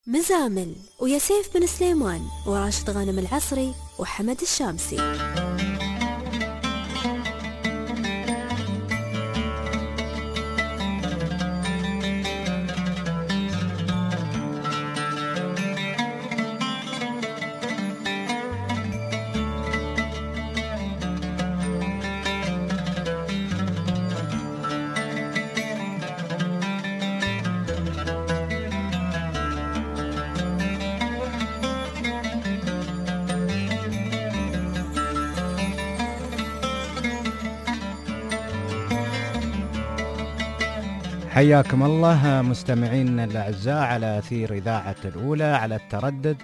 مزامل ويا سيف بن سليمان وراشد غانم العصري وحمد الشامسي. حياكم الله مستمعين الأعزاء على أثير إذاعة الأولى على التردد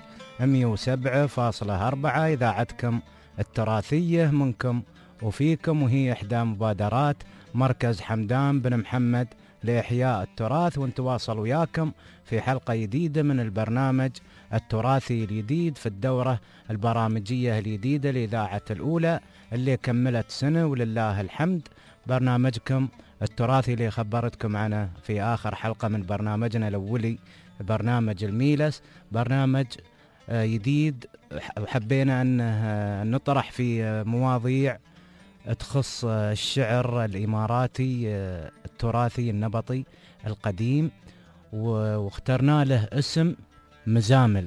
107.4 إذاعتكم التراثية منكم وفيكم، وهي إحدى مبادرات مركز حمدان بن محمد لإحياء التراث، ونتواصل وياكم في حلقة جديدة من البرنامج التراثي الجديد في الدورة البرامجية الجديدة لإذاعة الأولى اللي كملت سنة ولله الحمد. برنامجكم التراثي اللي خبرتكم عنه في آخر حلقة من برنامجنا الأولي، برنامج الميلس، برنامج جديد حبينا أن نطرح في مواضيع تخص الشعر الإماراتي التراثي النبطي القديم، واخترنا له اسم مزامل،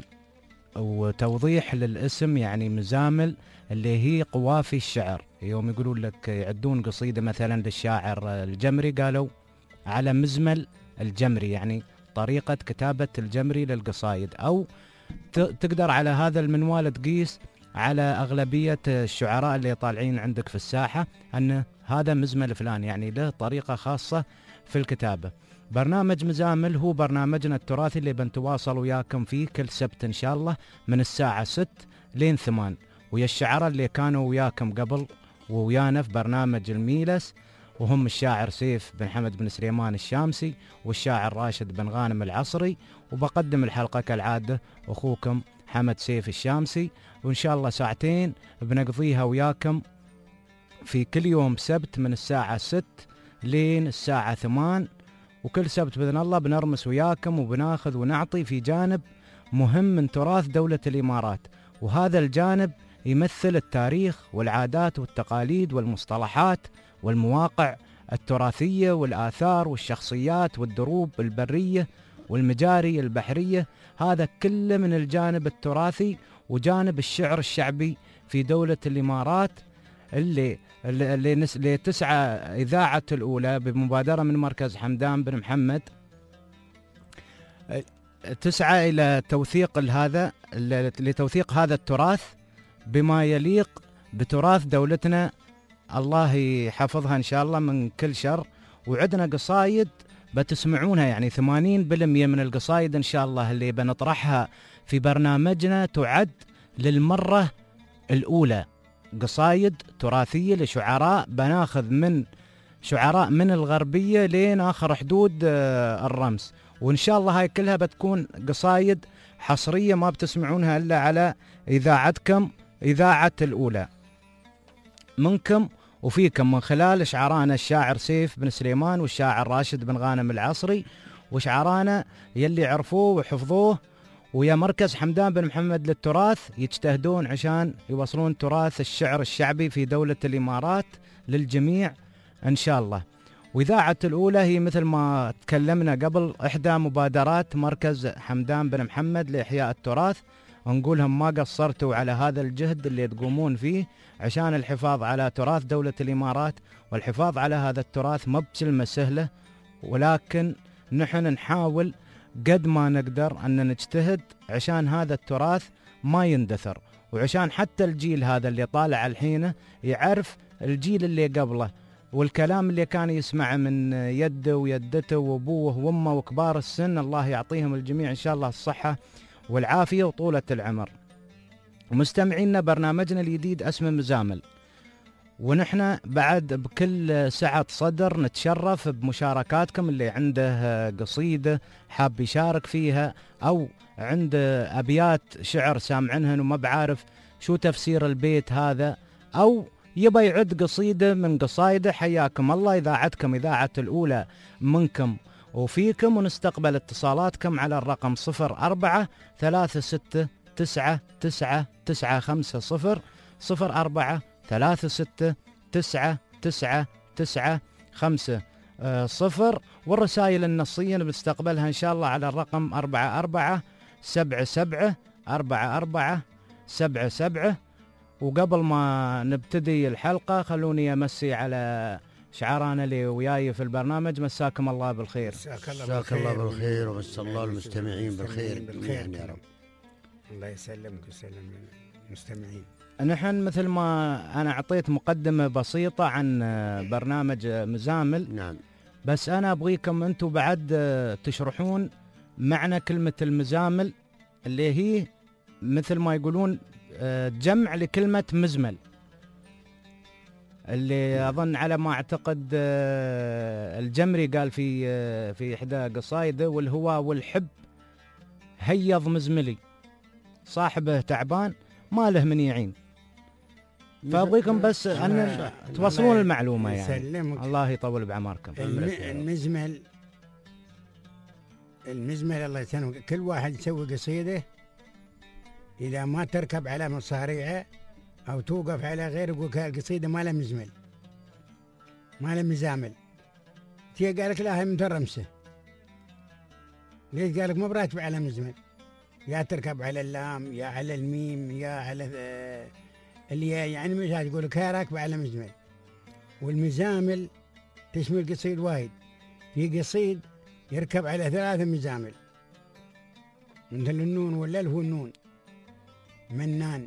وتوضيح للاسم يعني مزامل اللي هي قوافي الشعر. يوم يقولون لك يعدون قصيدة مثلا للشاعر الجمري قالوا على مزمل الجمري، يعني طريقة كتابة الجمري للقصايد، أو تقدر على هذا المنوال تقيس على أغلبية الشعراء اللي طالعين عندك في الساحة أن هذا مزمل فلان، يعني له طريقة خاصة في الكتابة. برنامج مزامل هو برنامجنا التراثي اللي بنتواصل وياكم فيه كل سبت إن شاء الله من الساعة 6 لين 8، ويا الشعراء اللي كانوا وياكم قبل ويانا في برنامج الميلس، وهم الشاعر سيف بن حمد بن سليمان الشامسي والشاعر راشد بن غانم العصري. وبقدم الحلقة كالعادة أخوكم حمد سيف الشامسي، وإن شاء الله ساعتين بنقضيها وياكم في كل يوم سبت من الساعة 6 لين الساعة 8، وكل سبت بإذن الله بنرمس وياكم وبناخذ ونعطي في جانب مهم من تراث دولة الإمارات، وهذا الجانب يمثل التاريخ والعادات والتقاليد والمصطلحات والمواقع التراثية والآثار والشخصيات والدروب البرية والمجاري البحرية. هذا كله من الجانب التراثي وجانب الشعر الشعبي في دولة الإمارات اللي تسعى إذاعة الأولى بمبادرة من مركز حمدان بن محمد، تسعى إلى لتوثيق هذا التراث بما يليق بتراث دولتنا، الله يحفظها إن شاء الله من كل شر. وعندنا قصايد بتسمعونها، يعني 80% من القصايد إن شاء الله اللي بنطرحها في برنامجنا تعد للمرة الأولى قصايد تراثية لشعراء، بناخذ من شعراء من الغربية لين آخر حدود الرمس، وإن شاء الله هاي كلها بتكون قصايد حصرية ما بتسمعونها إلا على إذاعتكم إذاعة الأولى، منكم وفيكم من خلال شعرانا الشاعر سيف بن سليمان والشاعر راشد بن غانم العصري، وشعرانا يلي عرفوه وحفظوه ويا مركز حمدان بن محمد للتراث يجتهدون عشان يوصلون تراث الشعر الشعبي في دولة الإمارات للجميع إن شاء الله. وإذاعة الأولى هي مثل ما تكلمنا قبل إحدى مبادرات مركز حمدان بن محمد لإحياء التراث، ونقولهم ما قصرتوا على هذا الجهد اللي تقومون فيه عشان الحفاظ على تراث دولة الإمارات. والحفاظ على هذا التراث ما بكلمة سهلة، ولكن نحن نحاول قد ما نقدر أن نجتهد عشان هذا التراث ما يندثر، وعشان حتى الجيل هذا اللي طالع الحين يعرف الجيل اللي قبله، والكلام اللي كان يسمع من يده ويدته وابوه وامه وكبار السن، الله يعطيهم الجميع ان شاء الله الصحة والعافية وطولة العمر. ومستمعينا برنامجنا الجديد اسمه مزامل، ونحن بعد بكل سعة صدر نتشرف بمشاركاتكم، اللي عنده قصيدة حاب يشارك فيها أو عنده أبيات شعر سامعنهن وما بعارف شو تفسير البيت هذا، أو يبى يعد قصيدة من قصايده، حياكم الله. إذاعتكم إذاعة الأولى منكم وفيكم، ونستقبل اتصالاتكم على الرقم 04 36 9 9 9 5 0 04 36 9 9 9 5 0. والرسائل النصية بنستقبلها إن شاء الله على الرقم 44 77 44 77. وقبل ما نبتدي الحلقة خلوني أمسي على شعرانا اللي وياي في البرنامج. مساكم الله بالخير. مساك الله بالخير، ومسا الله المستمعين بالخير يا رب. الله يسلمك ويسلم المستمعين. نحن مثل ما أنا أعطيت مقدمة بسيطة عن برنامج مزامل. نعم. بس أنا أبغيكم أنتم بعد تشرحون معنى كلمة المزامل، اللي هي مثل ما يقولون جمع لكلمة مزمل، اللي أظن على ما أعتقد الجمري قال في إحدى قصايده: والهوى والحب هيض مزملي، صاحبه تعبان ما له من يعين. فأبغيكم بس أن توصلون المعلومة يعني. الله يطول بعمركم. المزمل الله يسلمك، كل واحد يسوي قصيدة إذا ما تركب على مصاريعه أو توقف على غير، يقول القصيدة ما لها مزمل، ما لها مزامل. تي قال لك لا هي من الرمسة، ليش؟ قال لك ما براتب على مزمل، يا تركب على اللام يا على الميم يا على الياء، يعني مش تقول لك هي راكبة على مزمل. والمزامل تشمل قصيد واحد، في قصيد يركب على 3 مزامل، مثل النون والالف والنون، منان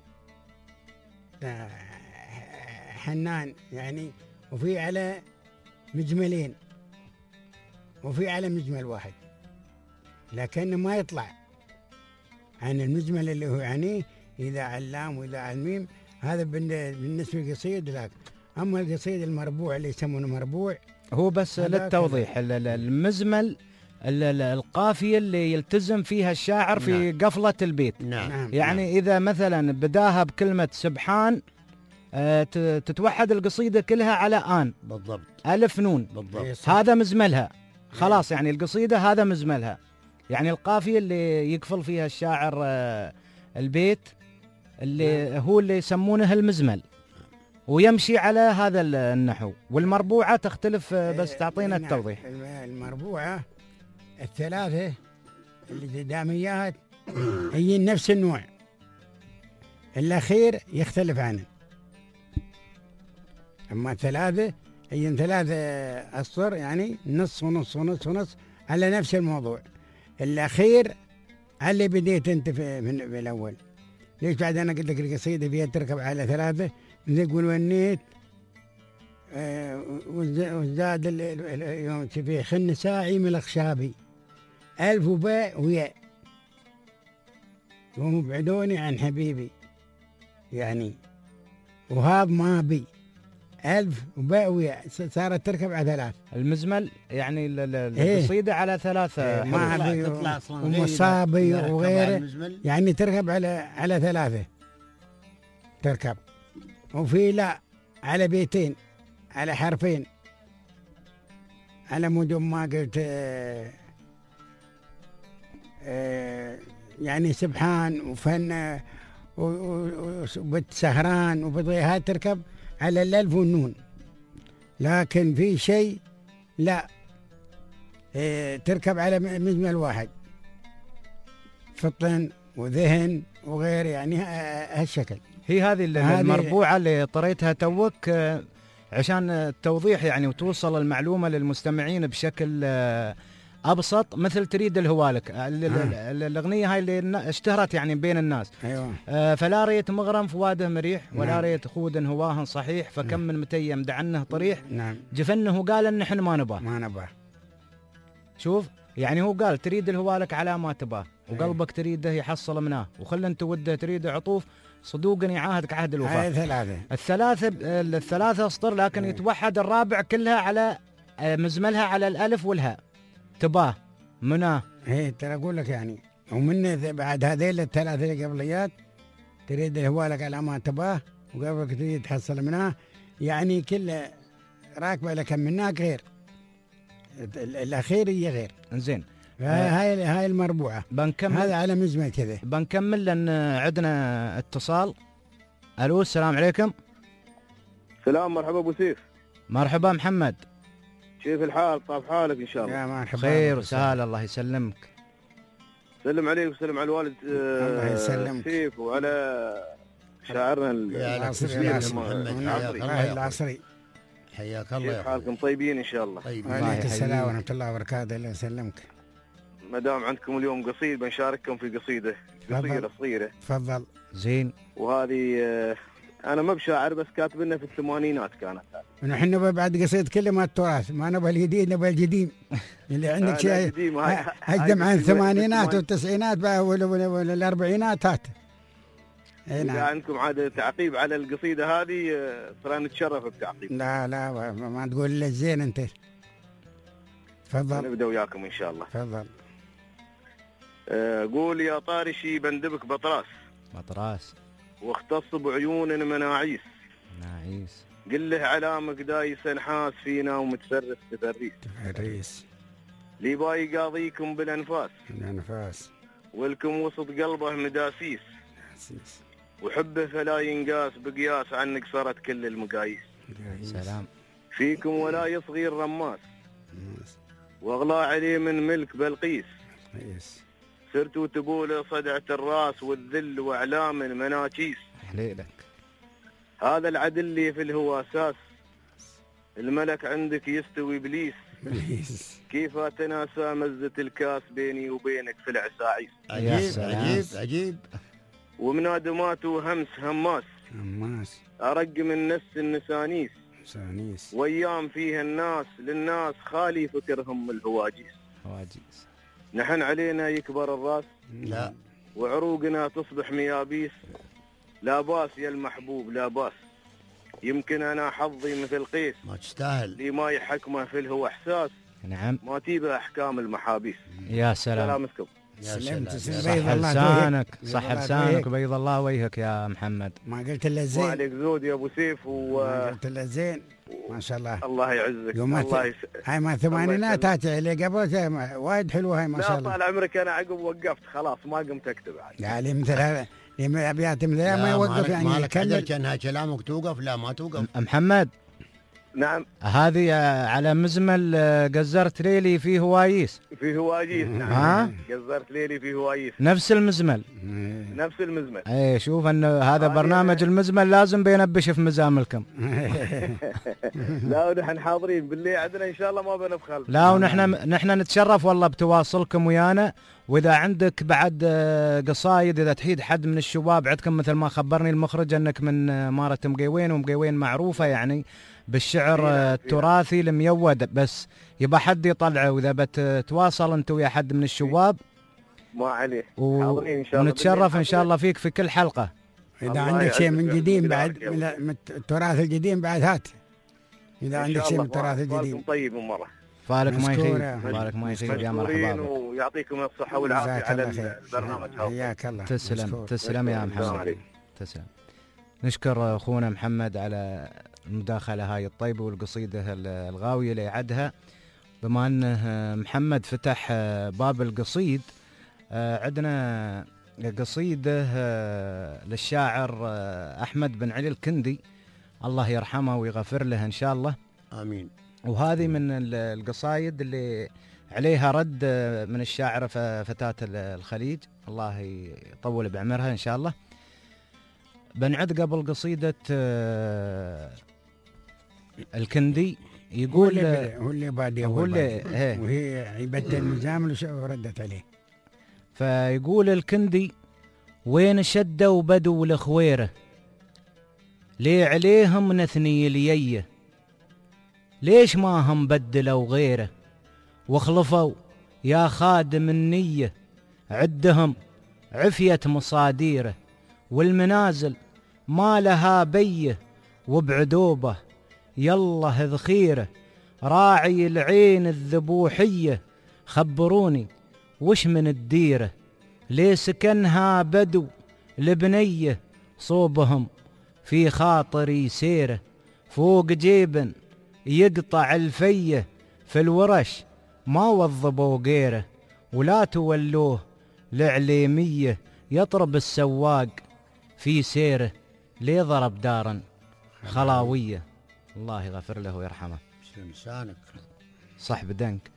حنان يعني، وفي على مجملين وفي على مجمل واحد، لكن ما يطلع عن المجمل اللي هو يعني إذا على اللام وإذا على الميم. هذا بالنسبة للقصيد. لكن أما القصيد المربوع اللي يسمونه مربوع، هو بس للتوضيح المزمل القافية اللي يلتزم فيها الشاعر في قفلة البيت. نعم. يعني إذا مثلا بداها بكلمة سبحان تتوحد القصيدة كلها على آن، بالضبط، ألف نون، بالضبط. هذا مزملها خلاص. يعني القصيدة هذا مزملها، يعني القافية اللي يقفل فيها الشاعر البيت اللي هو اللي يسمونه المزمل، ويمشي على هذا النحو. والمربوعة تختلف، بس تعطينا التوضيح. المربوعة 3 اللي قداميات هي نفس النوع، الأخير يختلف عنه. أما 3 هي 3 أسطر، يعني نص ونص ونص ونص على نفس الموضوع. الأخير على اللي بديت أنت في الأول. ليش؟ بعد أنا قلت لك القصيدة فيها تركب على 3، يقول ونيت وزاد يوم في خن ساعي من الأخشابي، ألف وباء وياء، ومبعدوني عن حبيبي، يعني وهاب ما بي، ألف وباء وياء، صارت تركب على 3. المزمل يعني القصيدة على 3 ما تطلع ومصابي وغيره، يعني تركب على 3 تركب. وفي لا على بيتين، على حرفين، على مود ما قلت يعني سبحان وفن وبت سهران وبضيها تركب على الألف والنون. لكن في شيء لا تركب على مجمل واحد، فطن وذهن وغير، يعني هالشكل. هي هذه المربوعة اللي طريتها توك عشان التوضيح يعني، وتوصل المعلومة للمستمعين بشكل أبسط. مثل تريد الهوالك الأغنية هاي اللي اشتهرت يعني بين الناس. أيوة. فلا ريت مغرم فواده مريح، ولا ريت خود هواه صحيح، فكم من متيم دعنه طريح. نعم. جفنه قال ان نحن ما نباه. شوف يعني هو قال تريد الهوالك على ما تباه، وقلبك تريده يحصل مناه، وخل انت وده تريد عطوف، صدوقا يعاهدك عهد الوفاء. الثلاثة اسطر، لكن يتوحد الرابع كلها على مزملها على الألف والهاء. تباه مناه. ترى أقول لك يعني، ومن بعد هذيل ال3 القبليات تريد الهوالك على ما تباه، وقبلك تريد تحصل مناه، يعني كل راكبة لك منها غير. الأخير هي غير. زين هاي المربوعة بنكمل. هذا على مزمل كذا. بنكمل لأن عندنا اتصال. ألو السلام عليكم. سلام، مرحبا ابو سيف. مرحبا محمد، كيف الحال؟ طاب حالك ان شاء الله. يا مرحبا. خير وسهال، الله يسلمك. سلم عليك وسلم على الوالد الله يسلمك. سيف، وعلى شاعرنا يا العصري. حياك الله. كيف حالكم؟ طيبين ان شاء الله؟ طيب. وعليكم السلام ورحمة الله وبركاته. الله يسلمك. ما دام عندكم اليوم قصيد بنشارككم في قصيدة صغيرة. تفضل. زين. وهذه انا ما بشاعر، بس كاتب لنا في الثمانينات كانت. ونحن بعد قصيد كلمة التراث، ما نبغى الجديد نبغى القديم. اللي عندك شيء اقدم عن الثمانينات والتسعينات ولا الاربعينات هات. إذا عندكم عاد تعقيب على القصيدة هذه ترى نتشرف بتعقيب. لا ما تقول الا الزين انت. تفضل. نبدأ وياكم ان شاء الله. تفضل. قول يا طارشي بندبك بطراس واختص بعيون مناعيس ناعيس، قل له علامك دايس نحاس فينا ومتفرس تفريس لي باي قاضيكم بالانفاس الانفاس ولكم وسط قلبه مداسيس وحبه فلا ينقاس بقياس عنك صارت كل المقاييس. سلام. فيكم ولا يصغير رماس واغلى عليه من ملك بلقيس سرتوا تبول صدعة الراس والذل واعلام المناكيس. حليلك. هذا العدل اللي في الهواساس الملك عندك يستوي ابليس كيف اتناسى مزة الكاس بيني وبينك في العساعيس. عجيب. ومنادماته همس هماس ارق من نفس النسانيس وايام فيها الناس للناس خالي فكرهم الهواجيس. نحن علينا يكبر الراس لا وعروقنا تصبح ميابيس. لا باس يا المحبوب لا باس يمكن انا حظي مثل قيس ما تستاهل لي ما يحكمه في الهو احساس. نعم. ما تيبه احكام المحابيس. يا سلام. سلامتكم. صح لسانك صح لسانك بيض الله وجهك يا محمد. ما قلت الا زين. وعليك زود يا ابو سيف ما قلت الا زين. ما شاء الله. الله يعزك. هاي ما الثمانينات هاتي اللي قبل وايد حلوه هاي ما شاء الله. لا طال عمرك انا عقب وقفت خلاص ما قمت اكتب عاد. يعني مثل ابيات مثل ما يوقف يعني مالك عذر كانها كلامك توقف. لا ما توقف. محمد. نعم. هذه على مزمل قزرت ليلي في هوايس. نعم. قزرت ليلي في هوايس. نفس المزمل. اي شوف ان هذا برنامج المزمل لازم بينبش في مزاملكم. لا ونحن حاضرين باللي عندنا ان شاء الله ما بنبخل. لا ونحن نتشرف والله بتواصلكم ويانا. واذا عندك بعد قصايد اذا تحيد حد من الشباب عندكم مثل ما خبرني المخرج انك من مارة مقيوين ومقيوين معروفة يعني بالشعر التراثي الميود بس يبقى حد يطلعه. واذا بتتواصل انت ويا حد من الشباب ما عليه حاضرين ان شاء الله. ونتشرف ان شاء الله فيك في كل حلقة. اذا عندك شيء من قديم بعد من التراث القديم بعد هات. اذا عندك شيء من التراث القديم. طيب مرة. فالك ما يخيب يا مرحبا. ويعطيكم الصحة والعافية على البرنامج. حياك الله. تسلم يا محمد. تسلم. نشكر اخونا محمد على المداخلة هاي الطيبة والقصيدة الغاوية اللي عدها. بما انه محمد فتح باب القصيد عندنا قصيدة للشاعر أحمد بن علي الكندي الله يرحمه ويغفر له إن شاء الله. آمين. وهذه من القصايد اللي عليها رد من الشاعرة فتاة الخليج الله يطول بعمرها إن شاء الله. بنعد قبل قصيدة الكندي يقول هو اللي بادي وهي يبدل المزامل وردت عليه. فيقول الكندي وين شدوا وبدوا الخويره ليه عليهم نثني الييه ليش ما هم بدلوا غيره وخلفوا يا خادم النيه عدهم عفية مصاديره والمنازل ما لها بيه وبعدوبه يلا ذخيره راعي العين الذبوحيه خبروني وش من الديره ليه سكنها بدو لبنيه صوبهم في خاطري سيره فوق جيبن يقطع الفيه في الورش ما وظبوا غيره، ولا تولوه لعليمية يطرب السواق في سيره، ليه ضرب دارا خلاوية. الله يغفر له ويرحمه. مسلم لسانك. صح بدنك.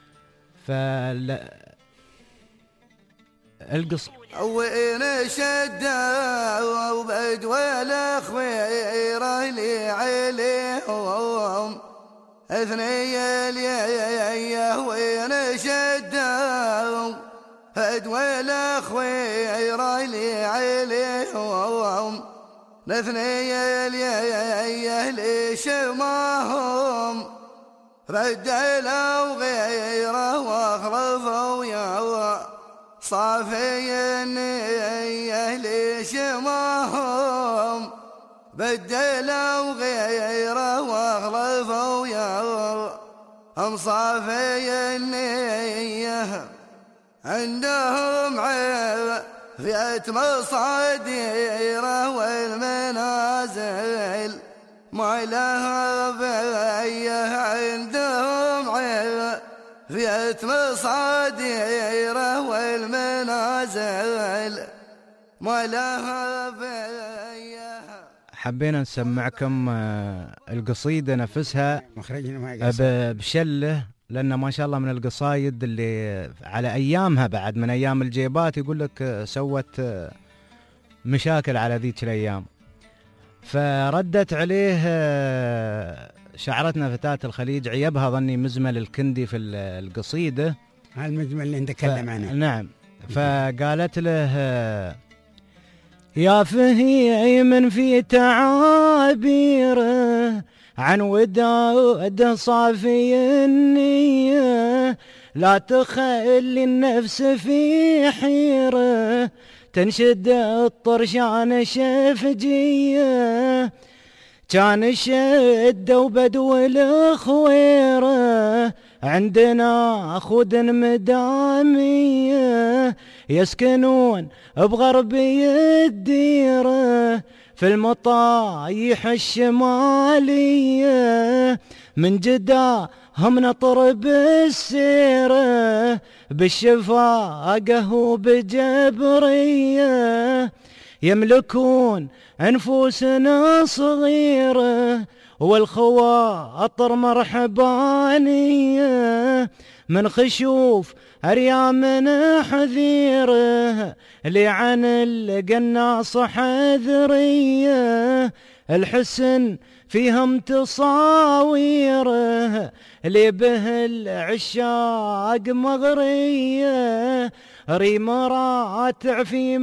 القص وين شده وبدوى الاخويره لي عليهم اثني ليه وين شده بدوى الاخويره لي عليهم اثني ليه ليش ماهم بدلوا غيره واخلفوا يا صافي النية ليش ماهم بدلوا غيره واخلفوا يا هم صافي النية عندهم عافية مصاديره والمنازل ما لها بيه عندهم عافية مصاديره والمنازل ما لها بيه. حبينا نسمعكم القصيدة نفسها مخرجنا ما بشله، لأن ما شاء الله من القصايد اللي على أيامها بعد من أيام الجيبات يقول لك سوت مشاكل على ذيك الأيام. فردت عليه شعرتنا فتاة الخليج، عيبها ظني مزمل الكندي في القصيدة، هالمزمل اللي نتكلم عنه. نعم. فقالت له يا فهي من في تعابيره عن وداد صافي النية، لا تخلي النفس في حيرة تنشد الطرشان شفجية، كان الشدة وبدو الخويرة عندنا خود مدامية، يسكنون بغربي الديرة في المطايح الشمالية، من جدا هم نطرب السيرة بالشفاقة وبجبرية، يملكون أنفسنا صغيرة والخواطر مرحبانية، من خشوف أريامنا حذيرة لي عن القناص حذرية، الحسن فيهم تصاويره لي به العشاق مغرية، ريم راتع في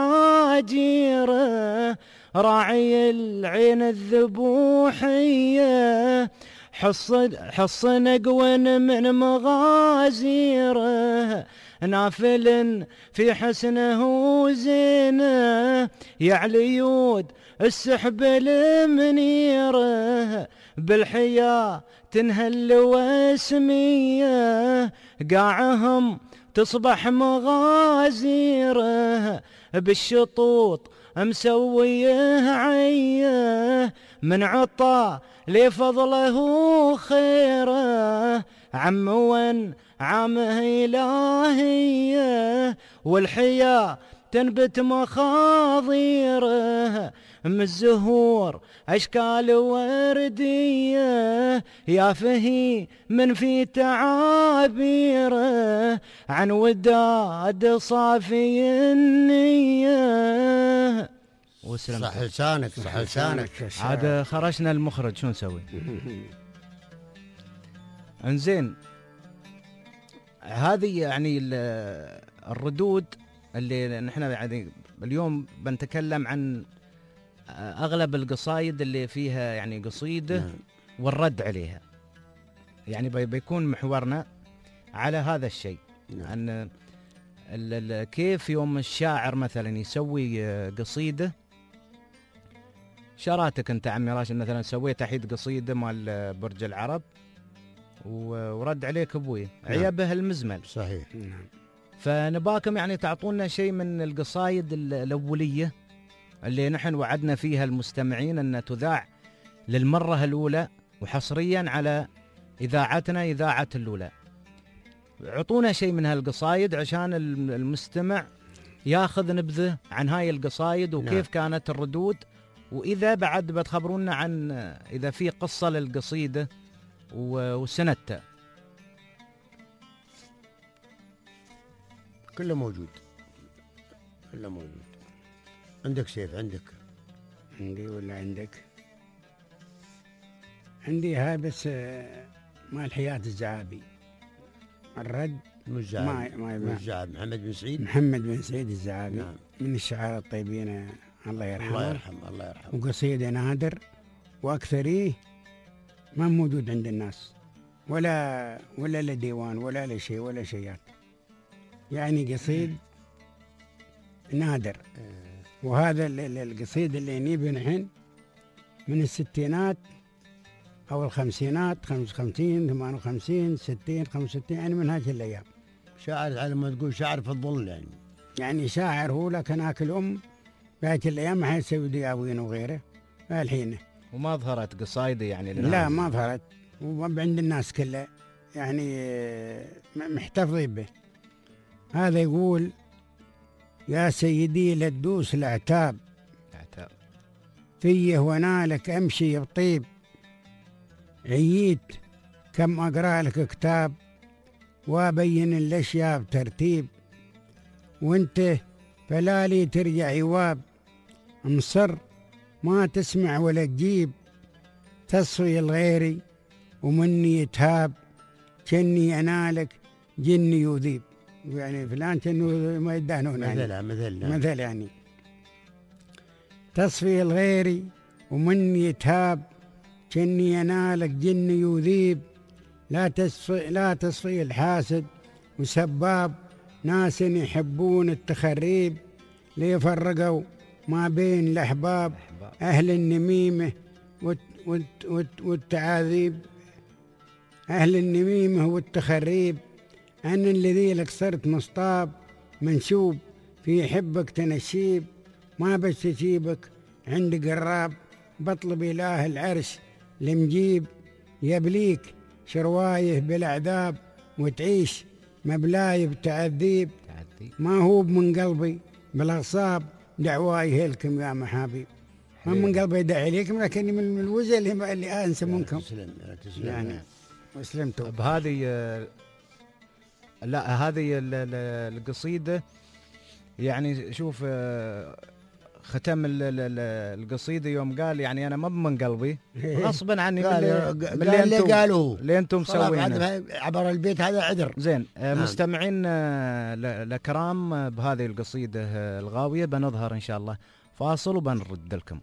محاجيره راعي العين الذبوحية، حصن قون من مغازيره نافل في حسنه وزينه، يعلي يود السحب المنيره بالحياة تنهل واسميه، قاعهم تصبح مغازيره بالشطوط مسويه عيه، من عطا لفضله خيره عمون عامه إلهية، والحياة تنبت مخاضيره من الزهور أشكال وردية، يا فهي من في تعابيره عن وداد صافي النية. صح لسانك صح لسانك. عاد خرجنا المخرج شو نسوي؟ انزين، هذه يعني الردود اللي نحن يعني اليوم بنتكلم عن اغلب القصايد اللي فيها يعني قصيده والرد عليها، يعني بيكون محورنا على هذا الشيء، ان كيف يوم الشاعر مثلا يسوي قصيده. شراتك انت عمي راشد مثلا سويت احيد قصيده مال برج العرب ورد عليك ابوي عيبه المزمل. صحيح. فنباكم يعني تعطونا شيء من القصايد الأولية اللي نحن وعدنا فيها المستمعين أن تذاع للمرة الأولى وحصريا على إذاعتنا إذاعة اللولى. عطونا شيء من هالقصايد عشان المستمع ياخذ نبذه عن هاي القصايد وكيف نعم. كانت الردود، وإذا بعد بتخبرونا عن إذا في قصة للقصيدة وسنتها. كله موجود، كله موجود. عندك سيف؟ عندك؟ عندي ولا عندك؟ عندي هاي بس مال حياة الزعابي. الرد مش زعاب، مش زعاب. محمد بن سعيد، محمد بن سعيد الزعابي. نعم. من الشعراء الطيبين الله يرحمه. الله يرحمه، الله يرحمه. وقصيدة نادر وأكثريه ما موجود عند الناس، ولا لديوان ولا لشيء ولا شيئات، يعني قصيد نادر. وهذا القصيد اللي نبي نحن من الستينات أو الخمسينات، 55 58 60 65، يعني من هذه الأيام. شاعر على ما تقول شاعر في الظل يعني شاعر هو، لكن هاك بهذه الأيام ما حيسوي دياوين وغيره الحين. وما ظهرت قصايدي يعني لا ما ظهرت، وعند الناس كلها يعني محتفظين به. هذا يقول: يا سيدي لا تدوس العتاب، فيه ونالك أمشي بطيب، عييت كم أقرأ لك كتاب، وأبين الأشياء بترتيب، وانت فلا لي ترجع عواب، مصر ما تسمع ولا تجيب، تصفي الغيري ومني يتهاب، كني أنالك جني يذيب. يعني فلان كأنه ما يدهنون مثل يعني تصفي الغيري ومني يتهاب، كني أنالك جني يذيب، لا تصفي الحاسد وسباب، ناس يحبون التخريب، ليفرقوا ما بين الأحباب، أهل النميمة والتعاذيب، أهل النميمة والتخريب، أنا الذي لك صرت مصطاب، منسوب في حبك تنشيب، ما بس تجيبك عند قراب، بطلب إله العرش لمجيب، يبليك شروايه بالأعذاب، وتعيش مبلاي بتعذيب، ما هو من قلبي بالأغصاب، دعواي هلكم يا محابيب. ما من قلبي يدعي لكم، لكني من الوجه اللي أنسى منكم. تسلم يعني وسلمتوا بهذه. لا هذه القصيدة يعني شوف ختم القصيدة يوم قال يعني أنا ما من قلبي غصبا عني من اللي أنتم مسوينه عبر البيت هذا عذر. زين. مستمعين الكرام، بهذه القصيدة الغاوية بنظهر إن شاء الله فاصل وبنرد لكم.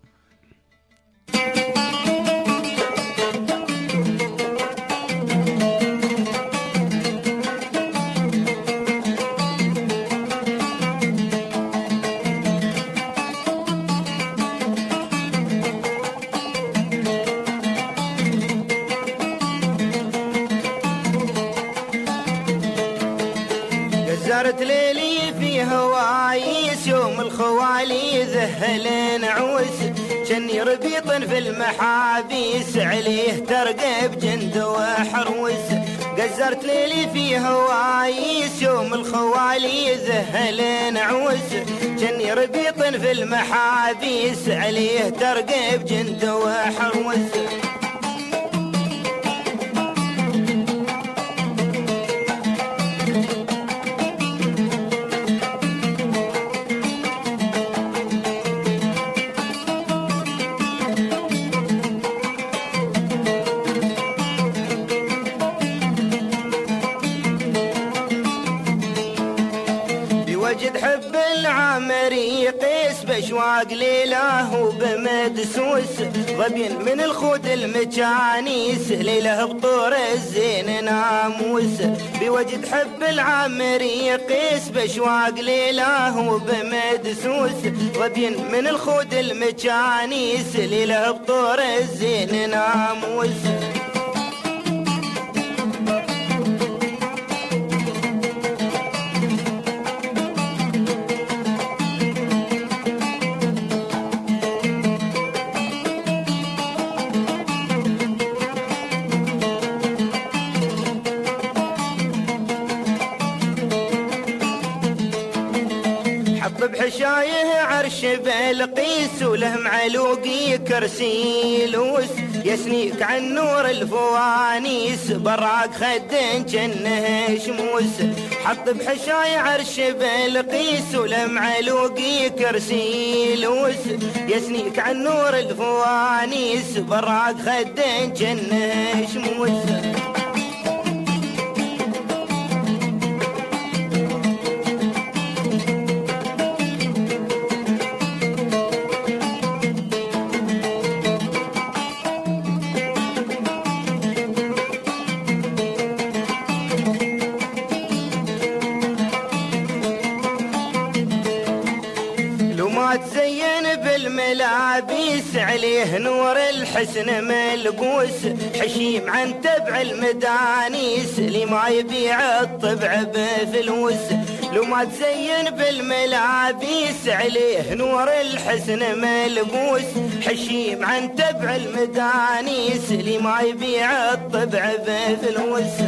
زرت ليلي في هوايس، يوم الخوالي ذهلين عوس، شني ربيط في المحابيس، عليه ترقب جند وحروس. قزرت ليلي في هوايس، يوم الخوالي ذهلين عوس، شني ربيط في المحابيس، عليه ترقب جند وحروس. وجد حب العمري قيس بشواق ليله وبمدسوس، ظبين من الخود المجانيس، ليله بطور الزين ناموس. بوجد حب العمري قيس بشواق ليله وبمدسوس، ظبين من الخود المجانيس، ليله بطور الزين ناموس. بحشايه عرش بلقيس وله معلوقي كرسي لوس يسنيك عن نور الفوانيس براق خدين جنه شموس حط بحشايه عرش بلقيس وله معلوقي كرسي لوس يسنيك عن نور الفوانيس براق خدين جنه شموس تزين بالملابس عليه نور الحسن ملبوس حشيم عن تبع المدانيس اللي ما يبيع الطبع بفلوس لو ما تزين بالملابس عليه نور الحسن ملبوس حشيم عن تبع المدانيس اللي ما يبيع الطبع بفلوس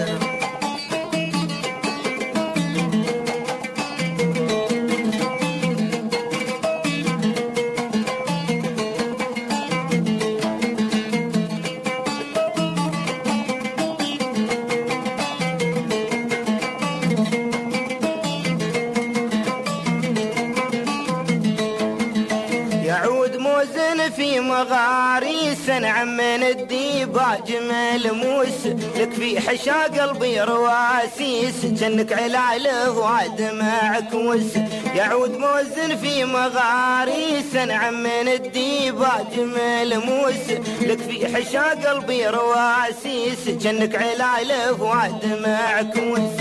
في مغاريس نعم من الديباج ملموس لك في حشا قلبي رواسيس جنك علاله وعد معكوس يعود موزن في مغاريس نعم من الديباج ملموس لك في حشا قلبي رواسيس جنك علاله وعد معكوس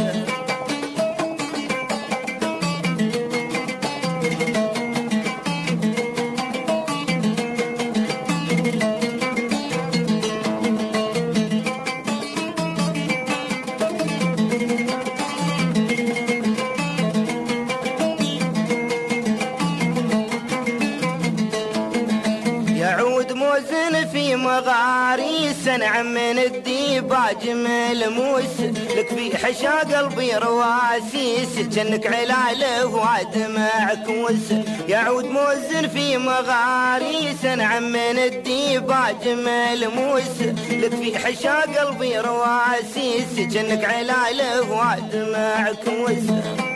في مغاريس نعم من الديباج ملموس لك في حشا قلبي رواسيس جنك علاله وعد معكوس يعود موزن في مغاريس نعم من الديباج ملموس لك في حشا قلبي رواسيس جنك علاله وعد معكوس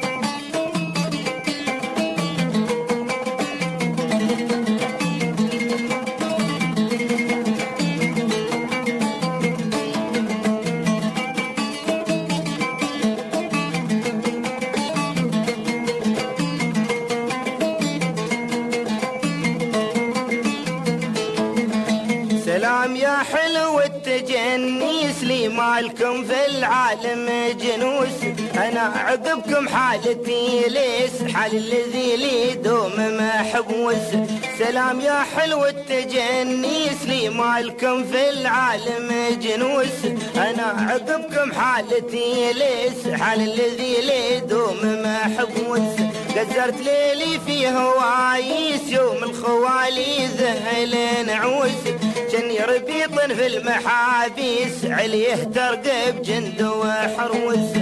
سلام يا حلو التجنيس لي مالكم في العالم جنوس انا عقبكم حالتي ليس حال الذي لي دوم محبوس سلام يا حلو التجنيس لي مالكم في العالم جنوس انا عقبكم حالتي ليس حال الذي لي دوم محبوس قزرت ليلي في هوايس يوم الخوالي ذهل نعوس جني ربيط في المحابيس عليه ترقب جند وحروس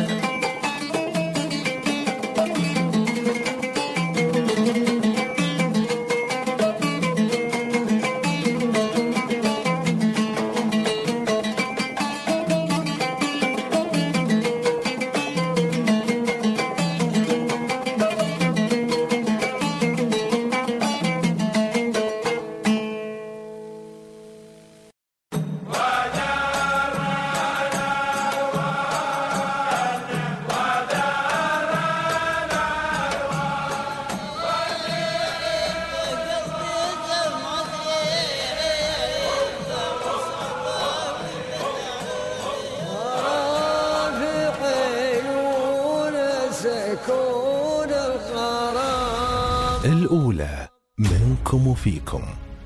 الأولى منكم وفيكم.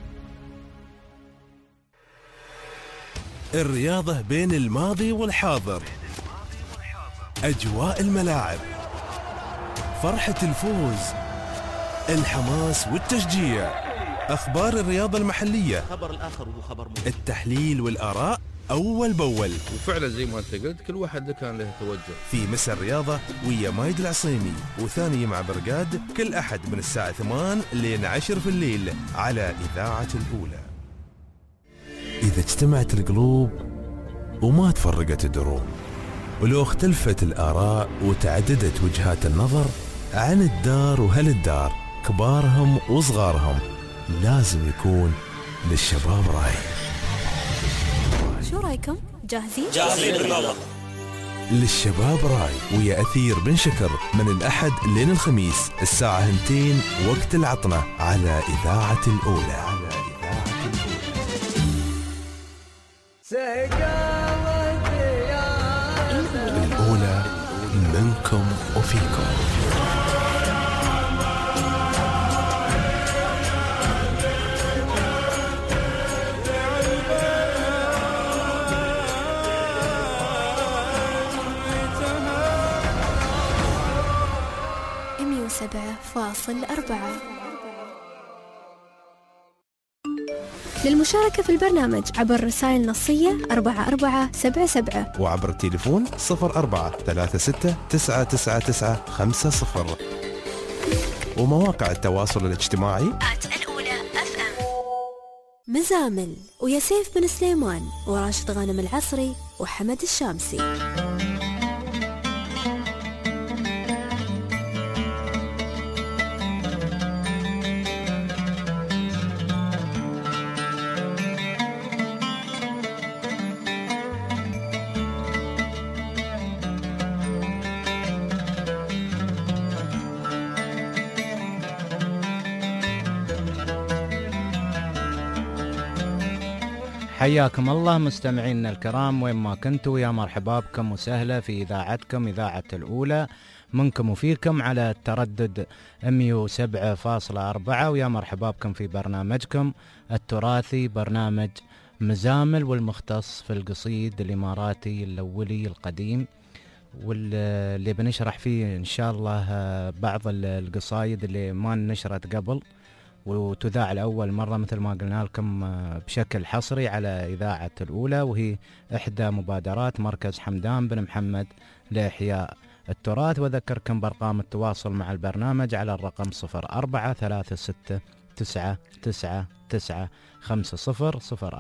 الرياضة بين الماضي والحاضر، أجواء الملاعب، فرحة الفوز، الحماس والتشجيع، أخبار الرياضة المحلية، خبر الآخر وهو خبر التحليل والآراء أول بأول وفعلا زي ما أنت قلت كل واحد كان له توجه. في مساء الرياضة ويا مايد العصيمي، وثاني مع برقاد كل أحد من الساعة 8 لين 10 في الليل على إذاعة الأولى. إذا اجتمعت القلوب وما تفرقت الدروب، ولو اختلفت الآراء وتعددت وجهات النظر عن الدار وهل الدار، كبارهم وصغارهم، لازم يكون للشباب رأي. شو رايكم؟ جاهزين؟ جاهزين بالله. للشباب راي ويا أثير بن شكر من الأحد لين الخميس الساعة 2 وقت العطنة على إذاعة الأولى. الأولى منكم وفيكم. للمشاركة في البرنامج عبر رسائل نصية 4477 وعبر التليفون 0436999950 ومواقع التواصل الاجتماعي الأولى FM. مزامل ويا سيف بن سليمان وراشد غانم العصري وحمد الشامسي. حياكم الله مستمعينا الكرام وين ما كنتوا، يا مرحبا بكم وسهلا في إذاعتكم إذاعة الأولى منكم وفيكم على التردد 107.4، ويا مرحبا بكم في برنامجكم التراثي برنامج مزامل، والمختص في القصيد الإماراتي الأولي القديم، واللي بنشرح فيه إن شاء الله بعض القصايد اللي ما نشرت قبل وتذاع لأول مرة مثل ما قلنا لكم بشكل حصري على إذاعة الأولى، وهي إحدى مبادرات مركز حمدان بن محمد لإحياء التراث. وذكركم بأرقام التواصل مع البرنامج على الرقم 0436999950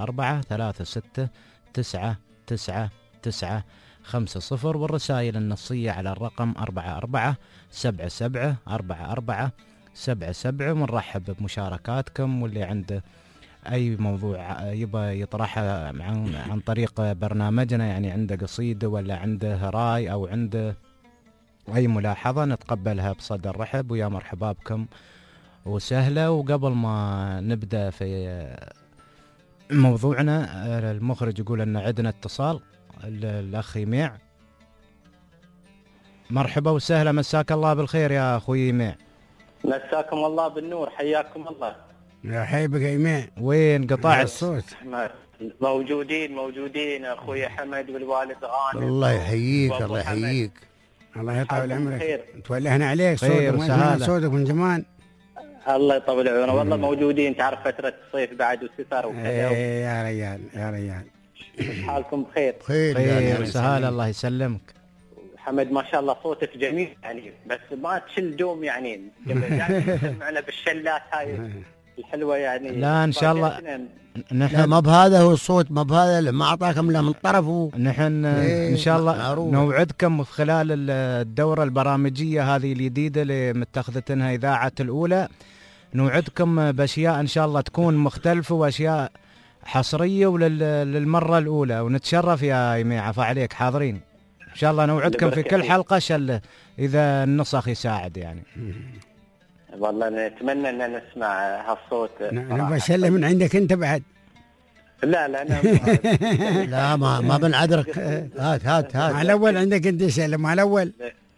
0436999950 والرسائل النصية على الرقم 44774477. ونرحب بمشاركاتكم، واللي عنده أي موضوع يبغى يطرحه عن طريق برنامجنا، يعني عنده قصيدة ولا عنده راي أو عنده أي ملاحظة نتقبلها بصدر رحب، ويا مرحبا بكم وسهلا. وقبل ما نبدأ في موضوعنا، المخرج يقول أن عندنا اتصال، الأخ يميع. مرحبا وسهلا، مساك الله بالخير يا أخوي يميع. مساكم الله بالنور، حياكم الله. يا حيبك يا يميع. وين قطع الصوت؟ موجودين اخوي حمد والوالد غانم. الله يحييك الله يحييك. الله يطول عمرك، تولهنا عليك صوتك من زمان. الله يطول عمرك. والله موجودين، تعرف فترة الصيف بعد وسفر وكذا. يا ريال يا ريال. حالكم بخير؟ خير وسهالة الله يسلمك. حمد ما شاء الله صوتك جميل يعني، بس ما تشل دوم يعني معنا بالشلات هاي الحلوة يعني. لا إن شاء الله نحن ما بهذا هو الصوت، ما بهذا ما أعطاكم له من طرفه. نحن إن شاء الله نوعدكم خلال الدورة البرامجية هذه الجديدة اللي متخذتها إذاعة الأولى، نوعدكم بأشياء إن شاء الله تكون مختلفة وأشياء حصرية وللمرة الأولى، ونتشرف يا يميع فعليك حاضرين إن شاء الله. نوعدكم في كل حلقة شل إذا النسخ يساعد يعني. والله نتمنى أن نسمع هالصوت. نبغى شله من عندك أنت بعد. لا أنا لا ما بنعذرك. هات مع الأول عندك أنت شله مع الأول.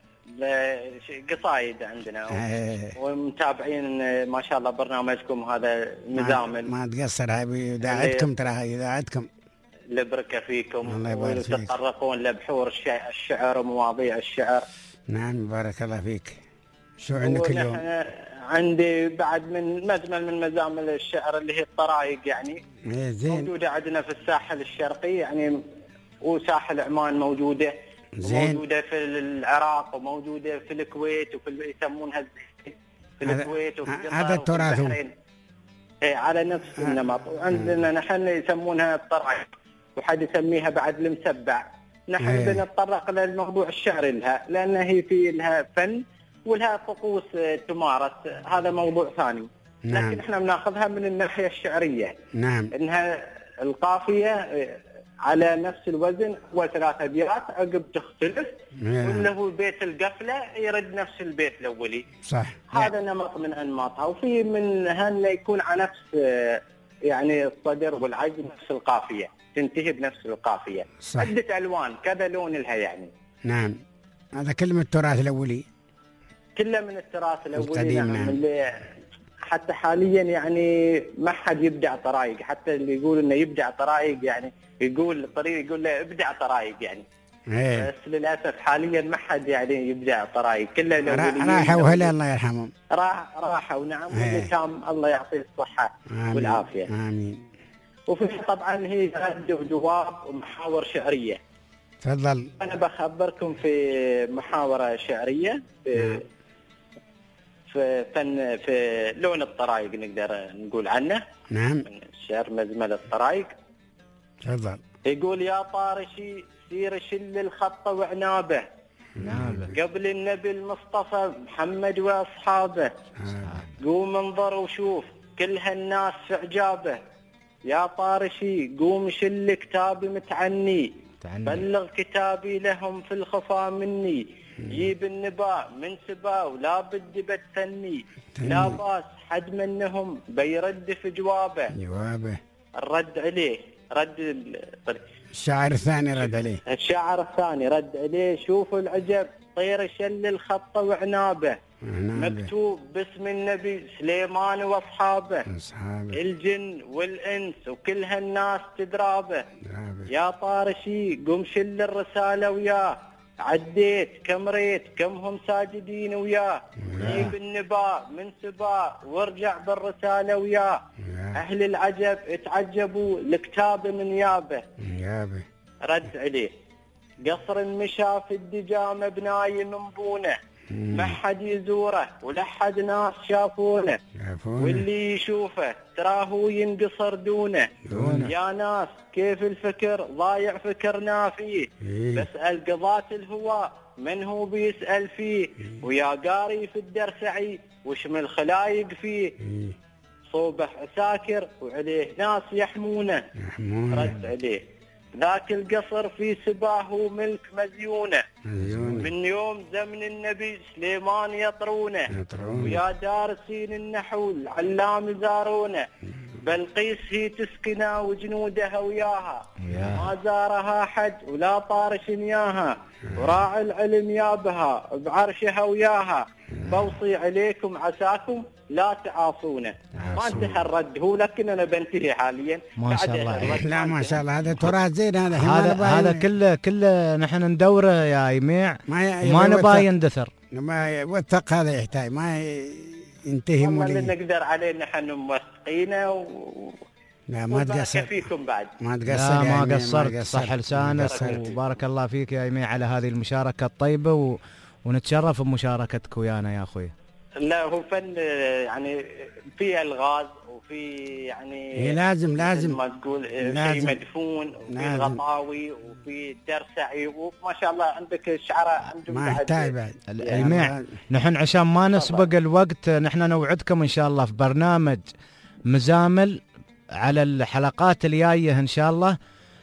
قصايد عندنا ومتابعين ما شاء الله برنامجكم هذا مزامل. ما تقصر، هاي إذاعتكم، ترى هاي إذاعتكم. البركة فيكم وتتطرقون لبحور الشعر ومواضيع الشعر. نعم بارك الله فيك. شو عندك اليوم؟ عندي بعد من مزمل من مزامل الشعر اللي هي الطرايق يعني زين. موجودة عندنا في الساحل الشرقي يعني، وساحل عمان موجودة، موجودة في العراق وموجودة في الكويت وفي يسمونها في الكويت وفي قطر هذا التراث على نفس النمط. وعندنا نحن يسمونها الطرايق، وحد يسميها بعد المسبع. نحن بنتطرق للموضوع الشعري لها، لأن هي في لها فن ولها طقوس تمارس، هذا موضوع ثاني. نعم. لكن احنا بناخذها من الناحية الشعرية. نعم. انها القافية على نفس الوزن، هو 3 أبيات عقب تختلف، واللي هو بيت القفلة يرد نفس البيت الأولي. صح. هذا نمط من أنماطها، وفي منها أن يكون على نفس يعني الصدر والعجل نفس القافية، تنتهي بنفس القافية. عدة ألوان كذا لون لها يعني. نعم. هذا كله من التراث الأولي. كله من التراث الأولي. نعم. اللي حتى حاليا يعني ما حد يبدع طرايق، حتى اللي يقول انه يبدع طرايق يعني يقول الطريق يقول له ابدع طرايق يعني. بس للاسف حاليا ما حد يعني يبدع طرايق، كله راحوا وهلا الله يرحمهم. راحوا نعم. والتام الله يعطيه الصحة والعافية. آمين. وفي طبعا هي رد وجواب ومحاور شعرية. تفضل. أنا بخبركم في محاورة شعرية في فن في لون الطرايق نقدر نقول عنه. نعم. من الشعر مزمل الطرايق. تفضل. يقول يا طارشي سير شل الخط وعنابه قبل النبي المصطفى محمد واصحابه. قوم انظر وشوف كل هالناس في عجابه. يا طارشي قوم شل كتابي متعني بلغ كتابي لهم في الخفا مني. جيب النباء من سبا ولا بدي بتثني. لا باس حد منهم بيرد في جوابه. الرد عليه الشاعر الثاني رد عليه. الشاعر الثاني رد عليه. شوفوا العجب طير شل الخط وعنابه مكتوب باسم النبي سليمان واصحابه. الجن والانس وكل هالناس تدرابه. يا طارشي قم شل الرساله وياه. عديت كم ريت كم هم ساجدين وياه. جيب النباء من سبا وارجع بالرساله وياه. اهل العجب اتعجبوا الكتاب من يابه. رد عليه. قصر مشى في الدجام بناي من بونه. ما حد يزوره ولا حد ناس شافونه. واللي يشوفه تراه ينقصر دونه. يا ناس كيف الفكر ضايع فكرنا فيه. بسأل قضاة الهواء من هو بيسأل فيه. ويا قاري في الدرسعي وش من الخلايق فيه. صوبه عساكر وعليه ناس يحمونه. رد عليه. ذاك القصر في سباه ملك مزيونه. من يوم زمن النبي سليمان يطرونه. ويا دارسين النحو العلام يزارونه. بلقيس هي تسكنا وجنودها وياها. ما زارها حد ولا طارش ياها. وراعي العلم يابها بعرشها وياها. بوصي عليكم عساكم لا تعاصونه. ما انتهى الرد هو، لكن انا بنتهي حاليا. ما شاء الله. لا ما شاء الله هذا تراث زين. هذا كله نحن ندوره يا يميع ما نبغى يندثر. ما يوثق هذا يحتاج ما ينتهي. اللي نقدر عليه نحن موثقينه لا ما تقصر فيكم بعد. ما تقصر. ما قصرت. صح لسانك وبارك الله فيك يا يميع على هذه المشاركة الطيبة ونتشرف بمشاركتك ويانا يا أخوي. لا هو فن يعني في الغاز وفي يعني لازم ما تقول شيء مدفون وفي غطاوي وفي درسعي وما شاء الله عندك الشعراء عندهم ما يحتاج بعد. الميع نحن عشان ما نسبق الوقت نحن نوعدكم ان شاء الله في برنامج مزامل على الحلقات الجايه ان شاء الله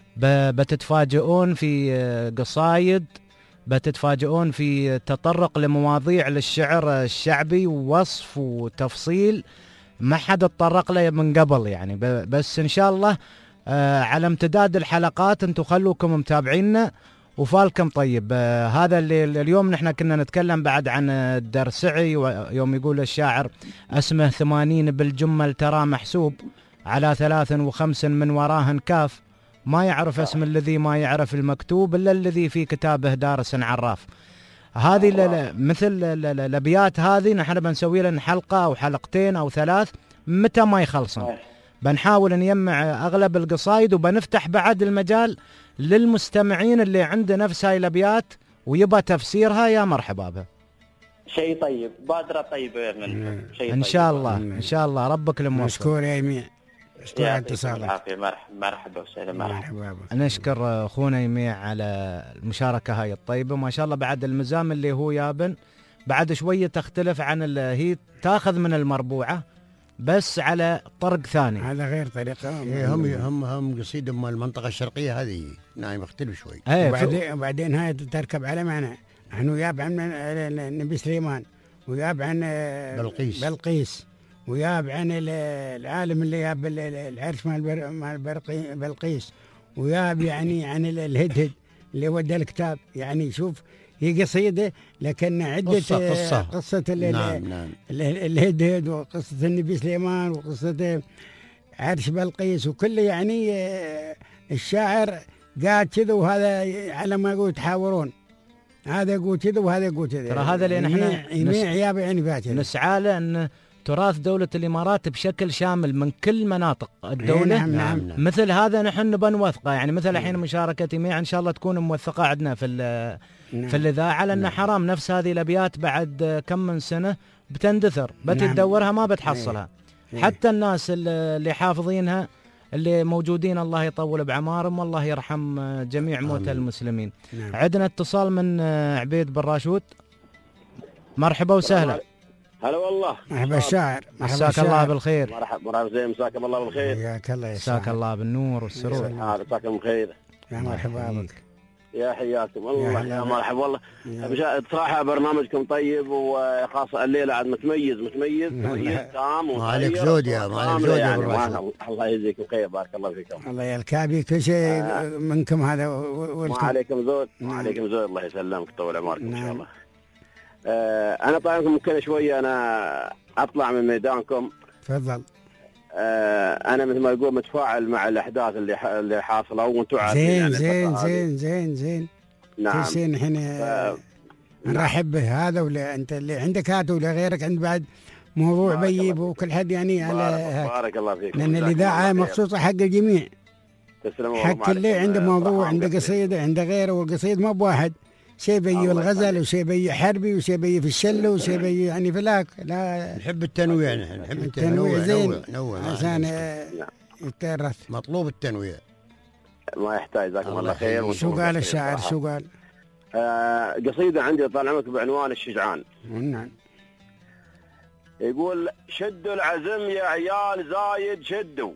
بتتفاجئون في قصايد، بتتفاجئون في تطرق لمواضيع للشعر الشعبي ووصف وتفصيل ما حد تطرق له من قبل يعني. بس إن شاء الله على امتداد الحلقات انتم خلوكم متابعيننا وفالكم طيب. هذا اللي اليوم نحن كنا نتكلم بعد عن الدرسعي، ويوم يقول الشاعر اسمه 80 بالجمل ترى محسوب على 3 و5 من وراهن كاف. ما يعرف اسم الذي ما يعرف المكتوب إلا الذي في كتابه دارس عراف. هذه مثل الابيات هذه نحن بنسوي لنا حلقه او حلقتين او 3 متى ما يخلصن. بنحاول نجمع اغلب القصايد وبنفتح بعد المجال للمستمعين اللي عنده نفس هاي الابيات ويبى تفسيرها. يا مرحبا بها. شيء طيب، بادرة طيبة من شيء ان شاء الله ان شاء الله ربك الموفق. مشكور يا يميع، مشكور على اتصالك. مرحبا وسهلا. مرحبا. نشكر اخونا يميع على المشاركه هاي الطيبه. ما شاء الله بعد المزام اللي هو يابن بعد شويه تختلف عن اللي هي تاخذ من المربوعه بس على طرق ثاني. هذا غير طريقه. هم قصيده مال المنطقه الشرقيه هذه نايم مختلف شوي. وبعدين هاي تركب على معنى. نحن وياب عن النبي سليمان، وياب عن بلقيس، وياب عن العالم اللي ياب العرش مال بلقيس، وياب يعني عن الهدهد اللي ودى الكتاب. يعني شوف هي قصيدة لكن عدة قصة نعم. الهدهد، وقصة النبي سليمان، وقصة عرش بلقيس، وكل يعني الشاعر قاعد كذا، وهذا على ما يقول يتحاورون، هذا يقول كذا وهذا يقول كذا. ترى هذا اللي نحن نسعى له ان تراث دولة الإمارات بشكل شامل من كل مناطق الدولة. نعم. مثل هذا نحن نبى نوثقه. يعني مثل الحين مشاركة يميع إن شاء الله تكون موثقة عندنا في الإذاعة، لأن حرام نفس هذه الأبيات بعد كم من سنة بتندثر، بتدورها ما بتحصلها. حتى الناس اللي حافظينها اللي موجودين الله يطول بعمارهم والله يرحم جميع موتى المسلمين. عندنا اتصال من عبيد بن راشود. مرحبا وسهلا. هلا والله. مرحبا الشاعر. مساك الله بالخير. مرحبا زين، مساكم الله بالخير. حياك الله يا مساك الله بالنور والسرور. مساكم بالخير. يا مرحبا بك. يا حياكم والله. يا مرحبا والله. بصراحة برنامجكم طيب، وخاصة الليلة عاد متميز تام. ما عليك زود يا الله يجزيكم خير، بارك الله فيكم. الله يلكابي كل شيء منكم هذا. ما عليكم زود، ما عليكم زود، الله يسلمك طول عمركم إن شاء الله. أنا طبعا ممكن شوية أنا أطلع من ميدانكم. تفضل. أنا مثل ما يقول متفاعل مع الأحداث اللي حاصلة، وأنتم عارفين. زين. نعم. كل شيء نحن نرحب به. هذا ولا أنت اللي عندك هذا ولا غيرك عند بعد موضوع بيب، وكل حد يعني على بارك الله فيكم. لأن الإذاعة مخصوصة حق الجميع. تسلموا. حق اللي عنده موضوع، عنده قصيدة، عنده غيره، والقصيد ما بواحد. شيء بيجي الغزل، وشيء بيجي حربي، وشيء بيجي في الشله، وشيء بيجي يعني في لاك. لا نحب التنويع، نحب التنويع زين عشان يترث. مطلوب التنويع. ما يحتاج. جزاكم الله خير. شو قال الشاعر؟ شو قال؟ قصيدة عندي طال عمرك بعنوان الشجعان. نعم. يقول: شدوا العزم يا عيال زايد، شدوا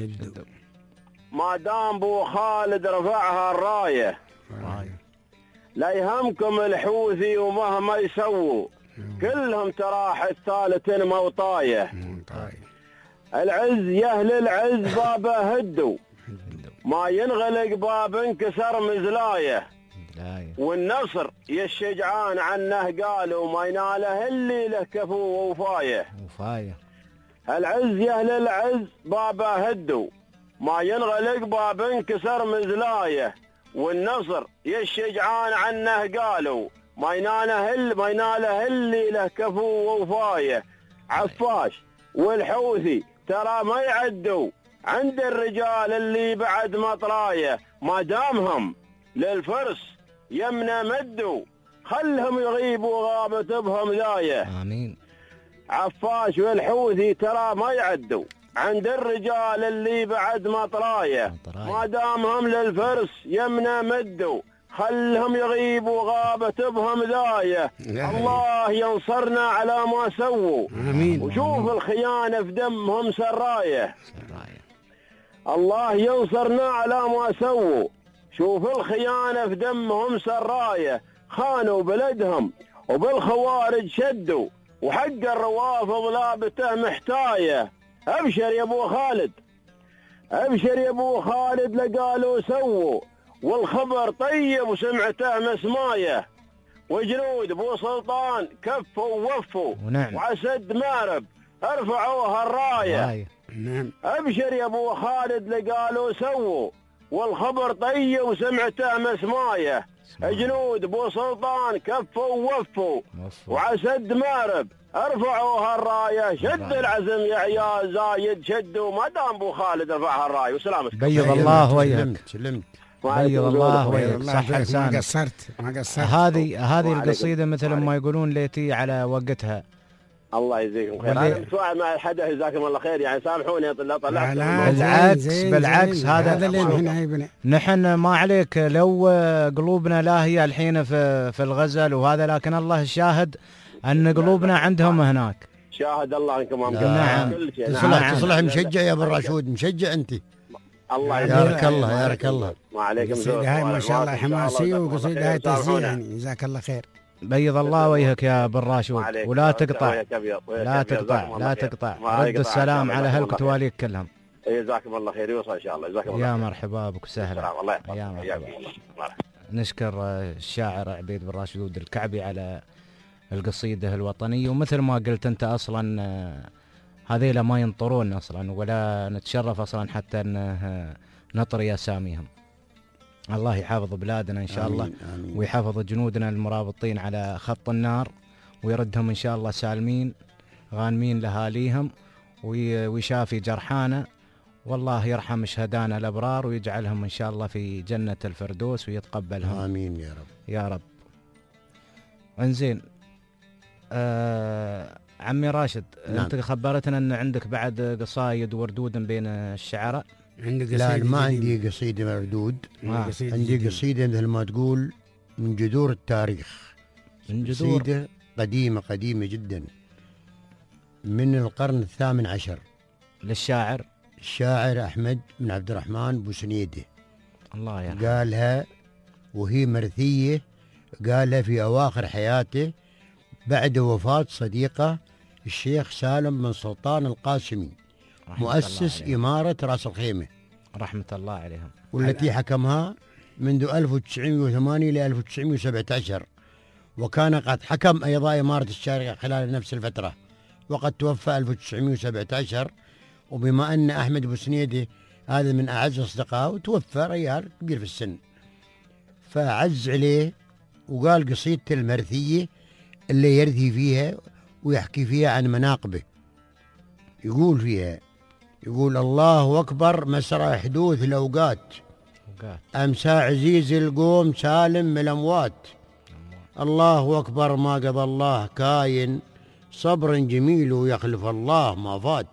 ما دام بو خالد رفعها الراية، لا يهمكم الحوثي ومهما يسووا، كلهم تراح الثالث موطايه. العز يا اهل العز بابه هدوا، ما ينغلق باب انكسر مزلايه، والنصر يا الشجعان عنه قالوا، ما يناله اللي له كفو ووفايه. العز يا اهل العز بابه هدوا، ما ينغلق باب انكسر مزلايه، والنصر يا الشجعان عنه قالوا، ما يناله اللي له كفو ووفايه. عفاش والحوثي ترى ما يعدوا عند الرجال اللي بعد مطرايه، ما دامهم للفرس يمنى مدوا، خلهم يغيبوا غابت بهم ذايه. آمين. عفاش والحوثي ترى ما يعدوا عند الرجال اللي بعد مطرايه، ما دامهم للفرس يمنى مدوا، خلهم يغيبوا غابت بهم ذايه. الله ينصرنا على ما سووا. آمين. وشوف الخيانة في دمهم سرايه. الله ينصرنا على ما سووا، شوف الخيانة في دمهم سرايه، خانوا بلدهم وبالخوارج شدوا، وحق الروافض لابته محتايه. ابشر يا ابو خالد، ابشر يا ابو خالد، لقالوا سووا، والخبر طيب وسمعته مسمايه، وجنود ابو سلطان كفوا ووفوا، وعسد مارب ارفعوها الرايه. نعم. ابشر يا ابو خالد، لقالوا سووا، والخبر طي وسمعته مسمايه، جنود بو سلطان كفوا ووفوا، وعسد مارب ارفعوا هالرايه، شد العزم يا عيال زايد شدوا، ما دام بو خالد رفع هالرايه. وسلامتك. بيض الله وجهك. سلمت. بيض الله وجهك. صح لسانك. ما قصرت. هذه القصيدة مثل ما يقولون ليتي على وقتها. الله يجزيكم خير. انا متفاعل مع الحدث جزاكم الله خير، يعني سامحوني طلعت. بالعكس هذا اللي نحن ما عليك، لو قلوبنا لاهية الحين في الغزل وهذا، لكن الله الشاهد ان قلوبنا عندهم هناك. شاهد الله انكم. نعم. تصلح مشجع يا ابو الرشود، مشجع انت. الله يبارك الله، يبارك الله. ما عليكم. هاي ما شاء الله حماسيه، وقصيدة هاي تشجيع يعني. جزاك الله خير. بيض الله وجهك يا ابو الراشد، ولا تقطع لا تقطع لا تقطع. رد السلام على اهلك وتواليك كلهم. جزاكم الله خير. يوصل ان شاء الله. جزاكم الله. يا مرحبا بك وسهلا. يا مرحبا. نشكر الشاعر عبيد بن راشد الكعبي على القصيدة الوطنية، ومثل ما قلت انت اصلا هذيلا ما ينطرون اصلا، ولا نتشرف اصلا حتى نطري اساميهم. الله يحافظ بلادنا ان شاء الله، ويحافظ جنودنا المرابطين على خط النار، ويردهم ان شاء الله سالمين غانمين لاهاليهم، ويشافي جرحانا، والله يرحم شهدانا الابرار، ويجعلهم ان شاء الله في جنة الفردوس، ويتقبلهم. امين يا رب يا رب. انزين عمي راشد، انت خبرتنا ان عندك بعد قصايد وردود بين الشعراء. لا ما عندي قصيدة مردود، عندي قصيدة مثل ما تقول من جذور التاريخ، من جذور قصيدة قديمة جدا من القرن الثامن عشر، للشاعر أحمد بن عبد الرحمن بوسنيده. الله يرحمه. قالها وهي مرثية، قالها في أواخر حياته بعد وفاة صديقه الشيخ سالم بن سلطان القاسمي، مؤسس إمارة رأس الخيمة رحمة الله عليهم، والتي حكمها منذ 1908 إلى 1917، وكان قد حكم أيضا إمارة الشارقة خلال نفس الفترة، وقد توفى 1917. وبما أن أحمد بوسنيده هذا من أعز أصدقائه، وتوفى رجال كبير في السن، فعز عليه وقال قصيدته المرثية اللي يرثي فيها ويحكي فيها عن مناقبه. يقول فيها، يقول: الله أكبر مسرى حدوث الأوقات، أمسى عزيز القوم سالم من الأموات. الله أكبر ما قضى الله كاين، صبر جميل ويخلف الله ما فات.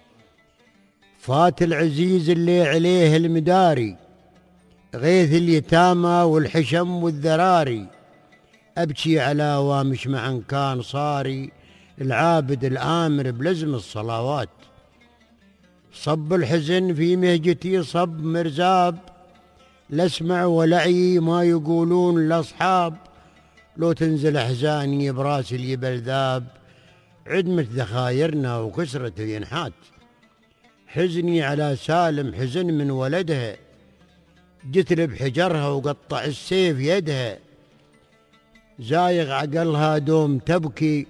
فات العزيز اللي عليه المداري، غيث اليتامى والحشم والذراري. أبكي على وامش معا كان صاري، العابد الآمر بلزم الصلوات. صب الحزن في مهجتي صب مرزاب، لاسمع ولعي ما يقولون الأصحاب. لو تنزل أحزاني براس الجبل ذاب، عدمت ذخايرنا وكسرت الينحات. حزني على سالم حزن من ولدها، جتلب حجرها وقطع السيف يدها. زايغ عقلها دوم تبكي،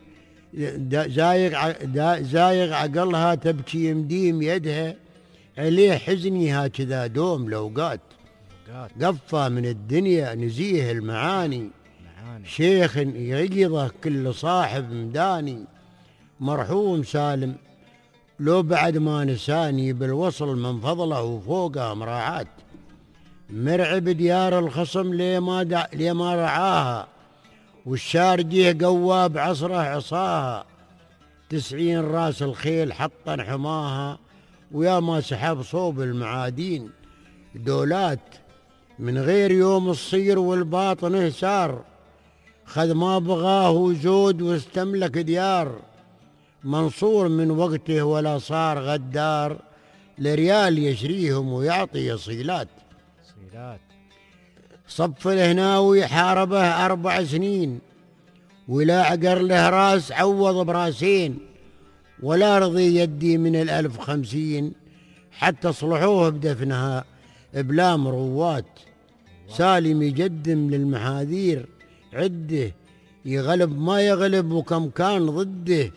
زايغ عقلها تبكي يمديم يدها. عليه حزني هكذا دوم الأوقات، قفى من الدنيا نزيه المعاني. شيخ يغيظه كل صاحب مداني. مرحوم سالم لو بعد ما نساني، بالوصل من فضله وفوقها مراعات. مرعب ديار الخصم لما رعاها، والشارجيه قوى بعصره عصاها. 90 راس الخيل حطا حماها، ويا ما سحب صوب المعادين. دولات من غير يوم الصير والباطن هسار، خذ ما بغاه وزود واستملك ديار. منصور من وقته ولا صار غدار، لريال يشريهم ويعطي صيلات. صف الهناوي حاربه 4 سنين، ولا عقر له راس عوض براسين. ولا رضي يدي من 1050، حتى صلحوه بدفنها بلا مروات. سالم يقدم للمحاذير عده، يغلب ما يغلب وكم كان ضده.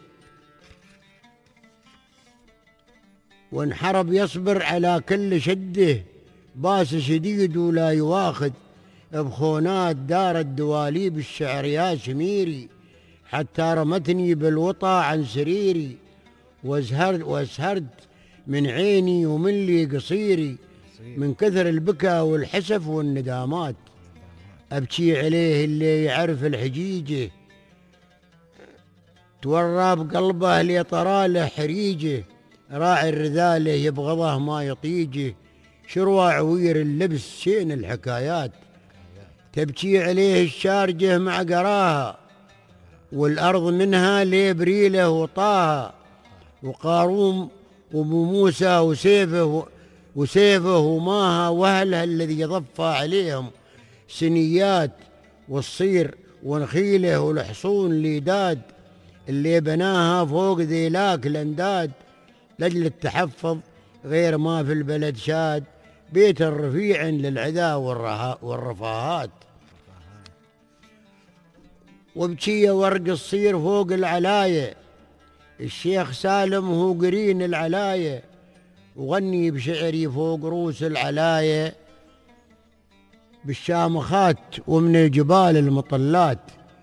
وانحرب يصبر على كل شده، باس شديد ولا يواخذ بخونات دار الدواليب الشعر يا شميري، حتى رمتني بالوطى عن سريري، واسهرت من عيني ومن لي قصيري، من كثر البكا والحسف والندامات. أبكي عليه اللي يعرف الحجيجة، تورى بقلبه اللي طراله حريجه، راعي الرذاله يبغضه ما يطيجه، شروى عوير اللبس شين الحكايات. تبكي عليه الشارجه مع قراها، والأرض منها ليبريله وطاها، وقارون وابو موسى وسيفه وماها، وأهلها الذي ضفى عليهم سنيات، والصير ونخيله والحصون ليداد، اللي بناها فوق ذيلاك الانداد، لاجل التحفظ غير ما في البلد شاد، بيت الرفيع للعدا والرفاهات. وبكية ورق الصير فوق العلاية، الشيخ سالم هو قرين العلاية، وغني بشعري فوق روس العلاية، بالشامخات ومن الجبال المطلات.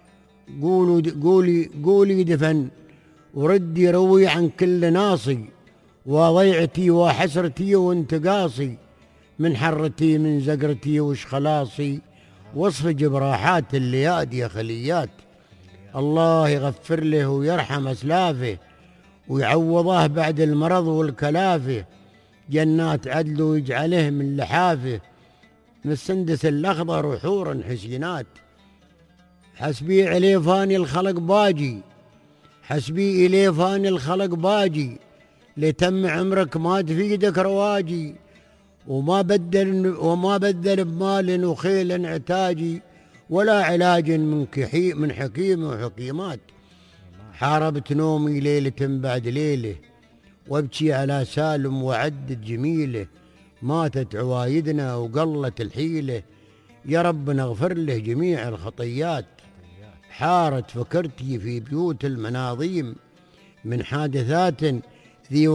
قولي دفن وردي روي عن كل ناصي، وضيعتي وحسرتي وانتقاصي، من حرتي من زقرتي وش خلاصي، وصف جبراحات الليادي خليات. الله يغفر له ويرحم أسلافه، ويعوضه بعد المرض والكلافة، جنات عدل ويجعله من لحافه، من السندس الأخضر وحورا حسينات. حسبي عليه فاني الخلق باجي، حسبي إليه فاني الخلق باجي، لتم عمرك ما تفيدك رواجي، وما بدل بمال وخيل عتاجي، ولا علاج من حكيم وحكيمات. حاربت نومي ليلة بعد ليلة، وابكي على سالم وعدت جميله، ماتت عوايدنا وقلت الحيلة، يا رب نغفر له جميع الخطيات. حارت فكرتي في بيوت المناظيم، من حادثات ذي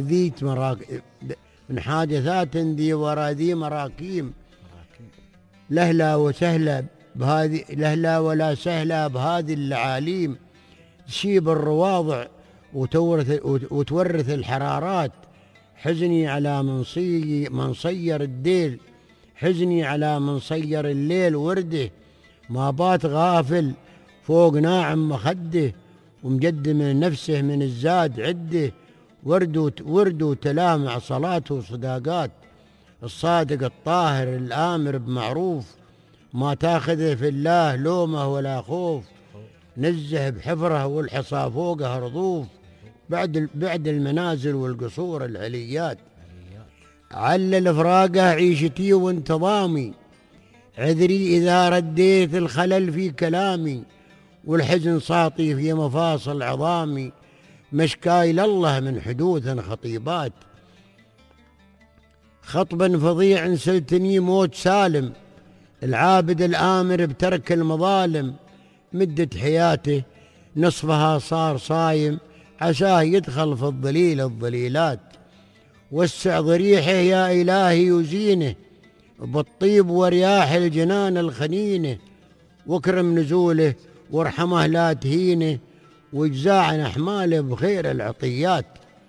وراذي مراكيم، لهلا ولا سهلا بهذه العاليم، تشيب الرواضع وتورث الحرارات. حزني على من صير الديل، حزني على من صير الليل ورده، ما بات غافل فوق ناعم مخده، ومقدم نفسه من الزاد عده، ورد تلامع صلاته وصداقات. الصادق الطاهر الآمر بمعروف، ما تاخذه في الله لومه ولا خوف، نزه بحفره والحصى فوقه رضوف، بعد المنازل والقصور العليات. علل فراقه عيشتي وانتظامي، عذري إذا رديت الخلل في كلامي، والحزن ساطي في مفاصل عظامي، مشكاي لله من حدوث خطيبات. خطبا فظيع سلتني موت سالم، العابد الآمر بترك المظالم، مدة حياته نصفها صار صايم، عساه يدخل في الظليلات. وسع ضريحه يا إلهي وزينه، بالطيب ورياح الجنان الخنينه، واكرم نزوله وارحمه لا تهينه، واجزاه عن أحماله بخير العطيات.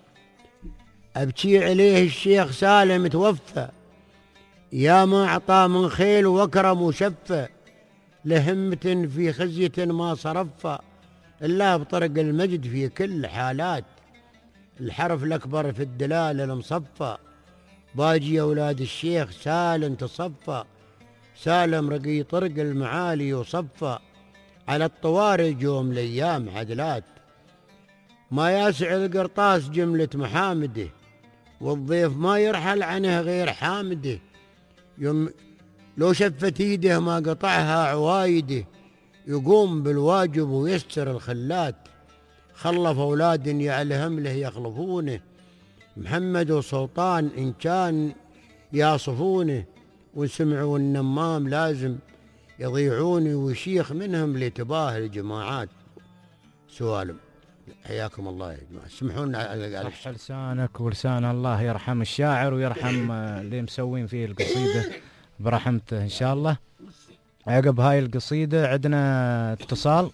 أبكي عليه الشيخ سالم توفى، يا ما أعطى من خيل وكرم وشفى، لهمة في خزية ما صرفى، إلا بطرق المجد في كل حالات. الحرف الأكبر في الدلال المصفى، باجي أولاد الشيخ سالم تصفى، سالم رقي طرق المعالي وصفى، على الطوارئ جوم الأيام عدلات. ما ياسع القرطاس جملة محامده، والضيف ما يرحل عنه غير حامده، لو شفت ايده ما قطعها عوايده، يقوم بالواجب ويستر الخلات. خلف أولاد يعلهم له يخلفونه، محمد وسلطان إن كان يصفونه، وسمعوا النمام لازم يضيعوني، وشيخ منهم لتباه الجماعات. سوالم حياكم الله يا جماعة. سمحوا لنا على صح لسانك ولسان الله يرحم الشاعر ويرحم اللي مسوين فيه القصيدة برحمته إن شاء الله. عقب هاي القصيدة عندنا اتصال.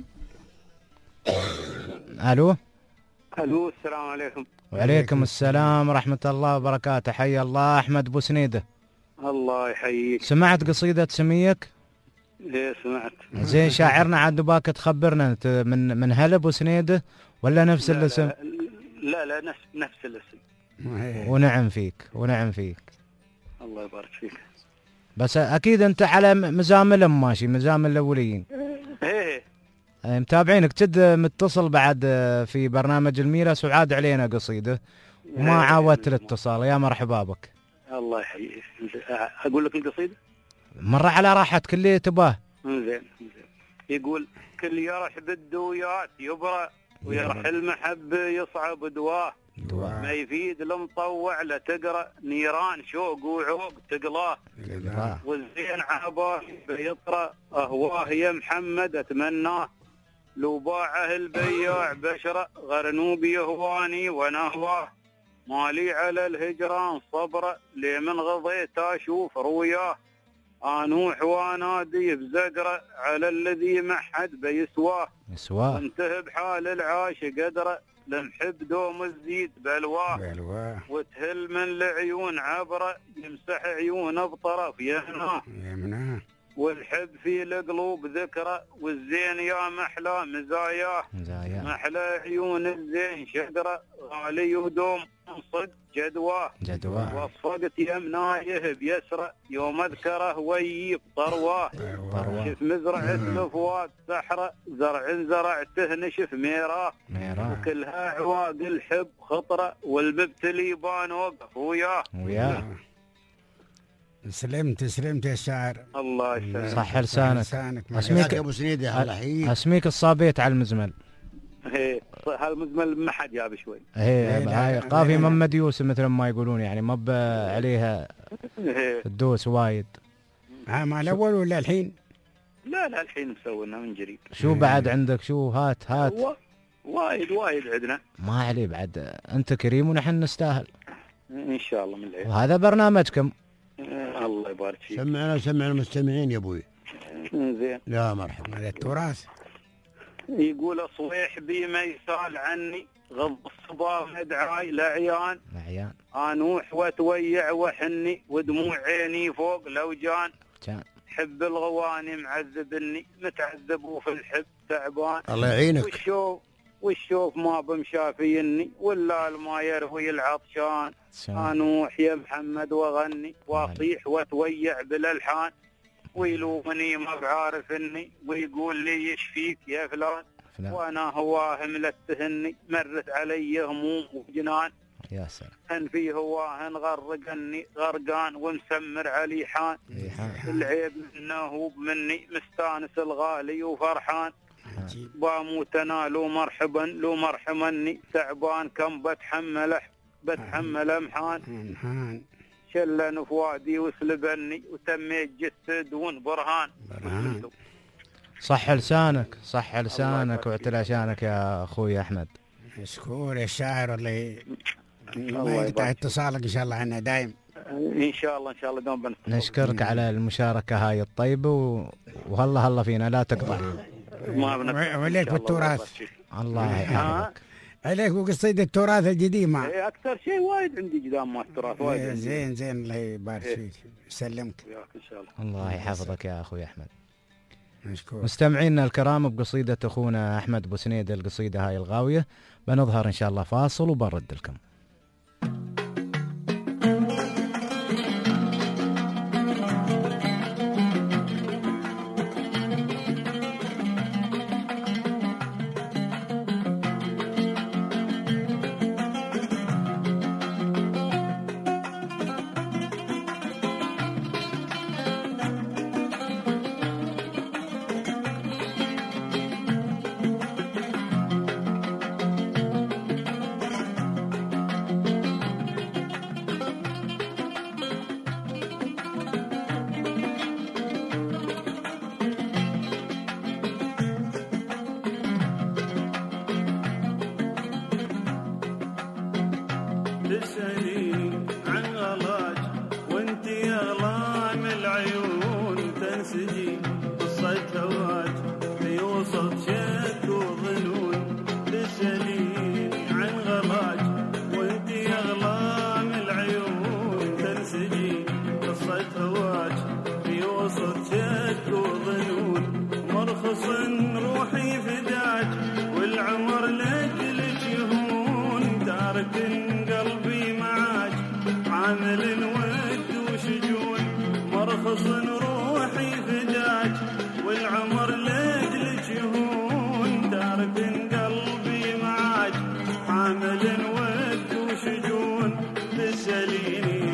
ألو. السلام عليكم. وعليكم السلام ورحمة الله وبركاته. حي الله أحمد بوسنيدة. الله يحييك. سمعت قصيدة سميك؟ ايه سمعت. زين شاعرنا عاد باك تخبرنا انت من هلا بوسنيدة ولا نفس الاسم؟ لا نفس الاسم. ونعم فيك ونعم فيك. الله يبارك فيك. بس اكيد انت على مزاملهم ماشي، مزامل الاوليين. ايه متابعينك تد متصل بعد في برنامج الميراث وعاد علينا قصيدة وما عاودت الاتصال. يا مرحبا بك. الله يحييك. اقول لك القصيدة مرة على راحتك اللي تباه. زين. يقول كل يرح بالدويات يبرى ويرح المحب يصعب دواه ما يفيد المطوع لا تقرأ نيران شوق وعوق تقلاه والزين عباه بيطرى أهواه يا محمد أتمناه لو باعه البياع بشرة غرنوب يهواني ونهواه مالي على الهجران صبرة لي من غضيت أشوف روياه أنوح وانادي بزقرة على الذي محد بيسواه وانتهى بحال العاش قدره لمحب دوم الزيد بلواه وتهل من العيون عبره يمسح عيونه بطرف يمناه والحب في القلوب ذكره والزين يا محلى مزاياه محلى عيون الزين شقره غالي ودوم صد جدواه وصفقت يمنايه بيسره يوم اذكره ويب طرواه شف مزرعة الفواد سحره زرعته نشف ميراه وكلها عواق الحب خطره والمبتلي بان وقف وياه. سلمت يا شاعر. الله يسلمك. صح لسانك. اسميك ابو سنيدة. الله يحييك. اسميك الصابيت على المزمل. ايه هالمزمل ما حد جاب شوي. هاي قافي محمد يوسف مثل ما يقولون يعني ما عليها الدوس وايد. مع الاول ولا الحين؟ لا الحين مسوينا من جديد. شو بعد عندك شو هات وايد عندنا. ما عليه بعد انت كريم ونحن نستاهل ان شاء الله من العين. وهذا برنامجكم. الله يبارك فيك. سمع المستمعين يا ابوي. زين. لا مرحبا. هذا التراث. يقول صويح بي ما يسال عني غض الصبا مدعاي لعيان انوح وتويع وحني ودموع عيني فوق لوجان حب الغواني معذبني متعذب وفي الحب تعبان. الله يعينك. والشوف ما بمشافيني ولا ما يروي العطشان انوح يا محمد وغني واصيح وتويع بالالحان ويلومني ما بعارف اني ويقول لي يشفيك يا فلان وانا هواه ملتهني مرت علي هموم وجنان يا سلام ان في هواه غرقني غرقان ومسمر علي حان العيب منه هو مني مستانس الغالي وفرحان باموت انا لو مرحمني تعبان كم بتحمل امحان شلن فؤادي وسلبني وتميت جسد برهان. صح لسانك واعتلى شانك يا اخوي احمد. مشكور يا الشاعر اللي ما يقطع اتصالك ان شاء الله عنا دايم. ان شاء الله دوم نشكرك على المشاركه هاي الطيبه وهلا فينا لا تقطع. وليك بالتراث. الله يحفظك. عليك وقصيدة التراث القديم. أكثر شيء وايد عندي قدام مع التراث وايد. زين الله يبارك فيك. يسلمك. إن شاء الله. الله يحفظك يا أخوي أحمد. مشكور. مستمعينا الكرام بقصيدة أخونا أحمد بوسنيدة القصيدة هاي الغاوية بنظهر إن شاء الله فاصل وبنرد لكم. تسأليني عن غلاج وانت يا غلام العيون تنسجي قصة هواج في وسط شك وظنون تسأليني عن غلاج وانت يا غلام العيون تنسجي قصة هواج في وسط شك وظنون مرخص روحي فداك والعمر لجلك يهون تارك قلبي معاك عامل ود وشجون مرخص روحي فداك والعمر لجلك يهون تارك قلبي معاك عامل ود وشجون تسأليني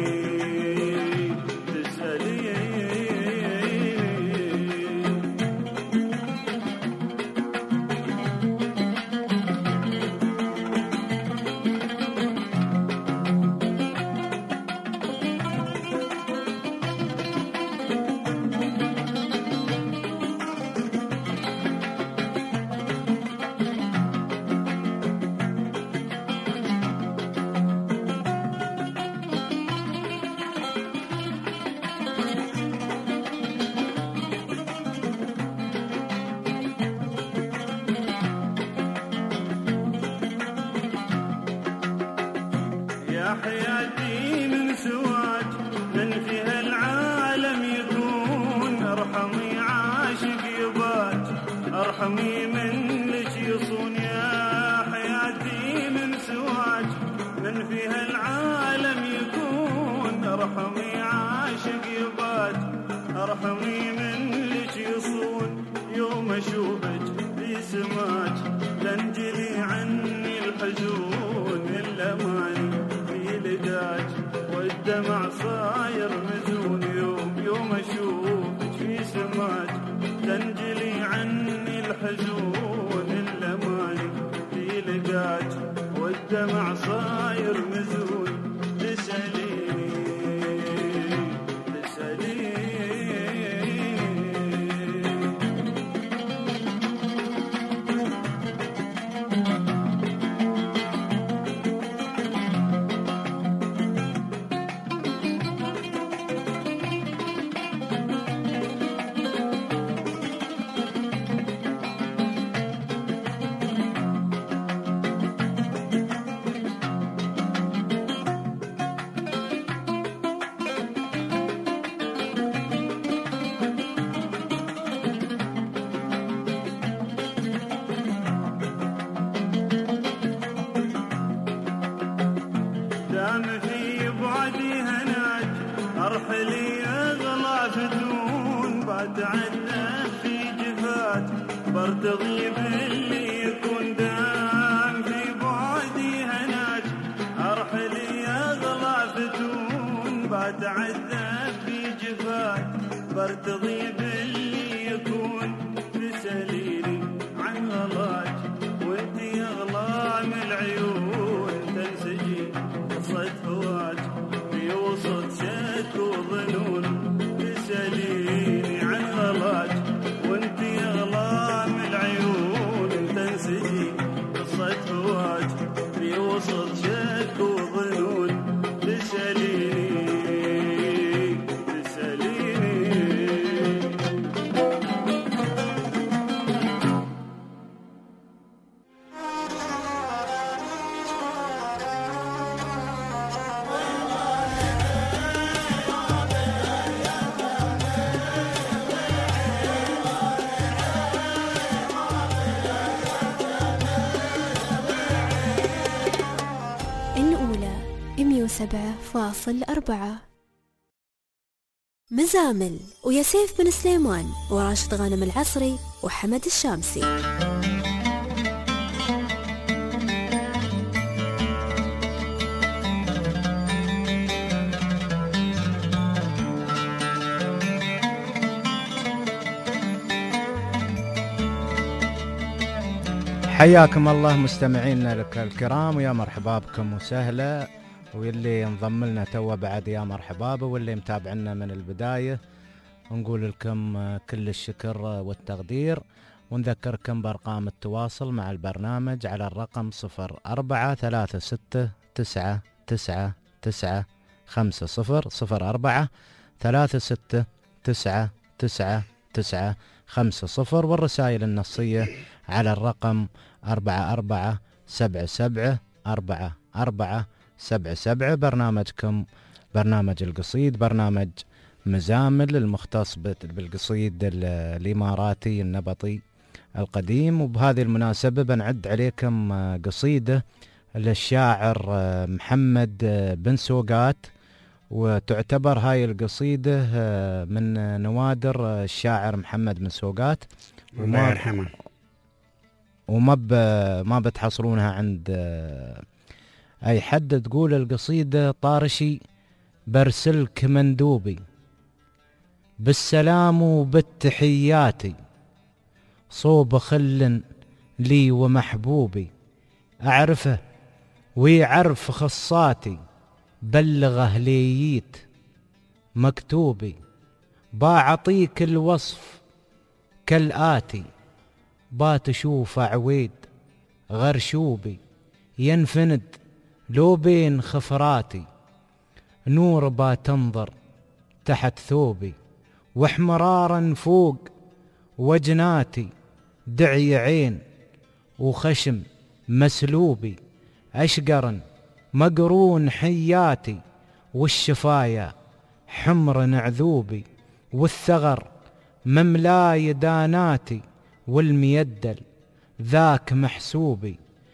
حياتي من سواك من فيها العالم يكون ارحمي عاشق يبات ارحمي من لك يصون يا حياتي من سواك من فيها العالم يكون ارحمي عاشق يبات ارحمي من لك يصون يوم اشوفك في سماك تنجلي عني الحزون الاماني لقاك والدمع صاير مزون يوم اشوفك في سماك تنجلي عني الحزون الاماني في لقاك والدمع صاير مزون تسأليني في بعدي هناك ارحلي اغلى فتون بتعذب في جفات برتضي باللي يكون دام في بعدي هناك ارحلي اغلى فتون بتعذب في جفات برتضي باللي يكون تسأليني عن غلاك وانت يا غلام العيون تنسجي قصة هواك في وسط شك وظنون تسأليني عن غلاك وانت يا غلام العيون تنسجي قصة هواك في وسط شك وظنون تسأليني الأولى 107.4 مزامل ويا سيف بن سليمان وراشد غانم العصري وحمد الشامسي. حياكم الله مستمعينا الكرام ويا مرحبا بكم وسهلا، واللي انضم لنا تو بعد يا مرحبا به، واللي متابعنا من البداية نقول لكم كل الشكر والتقدير، ونذكركم بأرقام التواصل مع البرنامج على الرقم 0436 969004369950 والرسائل النصية على الرقم 44774477. برنامجكم برنامج القصيد، برنامج مزامل المختص بالقصيد الإماراتي النبطي القديم. وبهذه المناسبة بنعد عليكم قصيدة للشاعر محمد بن سوقات، وتعتبر هاي القصيدة من نوادر الشاعر محمد بن سوقات، الله يرحمه، ما بتحصلونها عند أي حد. تقول القصيدة: طارشي برسلك مندوبي بالسلام وبالتحياتي، صوب خل لي ومحبوبي، أعرفه ويعرف خصاتي، بلغه لييت مكتوبي، باعطيك الوصف كالآتي، باتشوف عويد غرشوبي، ينفند لو بين خفراتي، نور باتنظر تحت ثوبي، واحمرارا فوق وجناتي، دعي عين وخشم مسلوبي، أشقر مقرون حياتي، والشفايا حمر عذوبي، والثغر مملاي داناتي، والميدل ذاك محسوبي،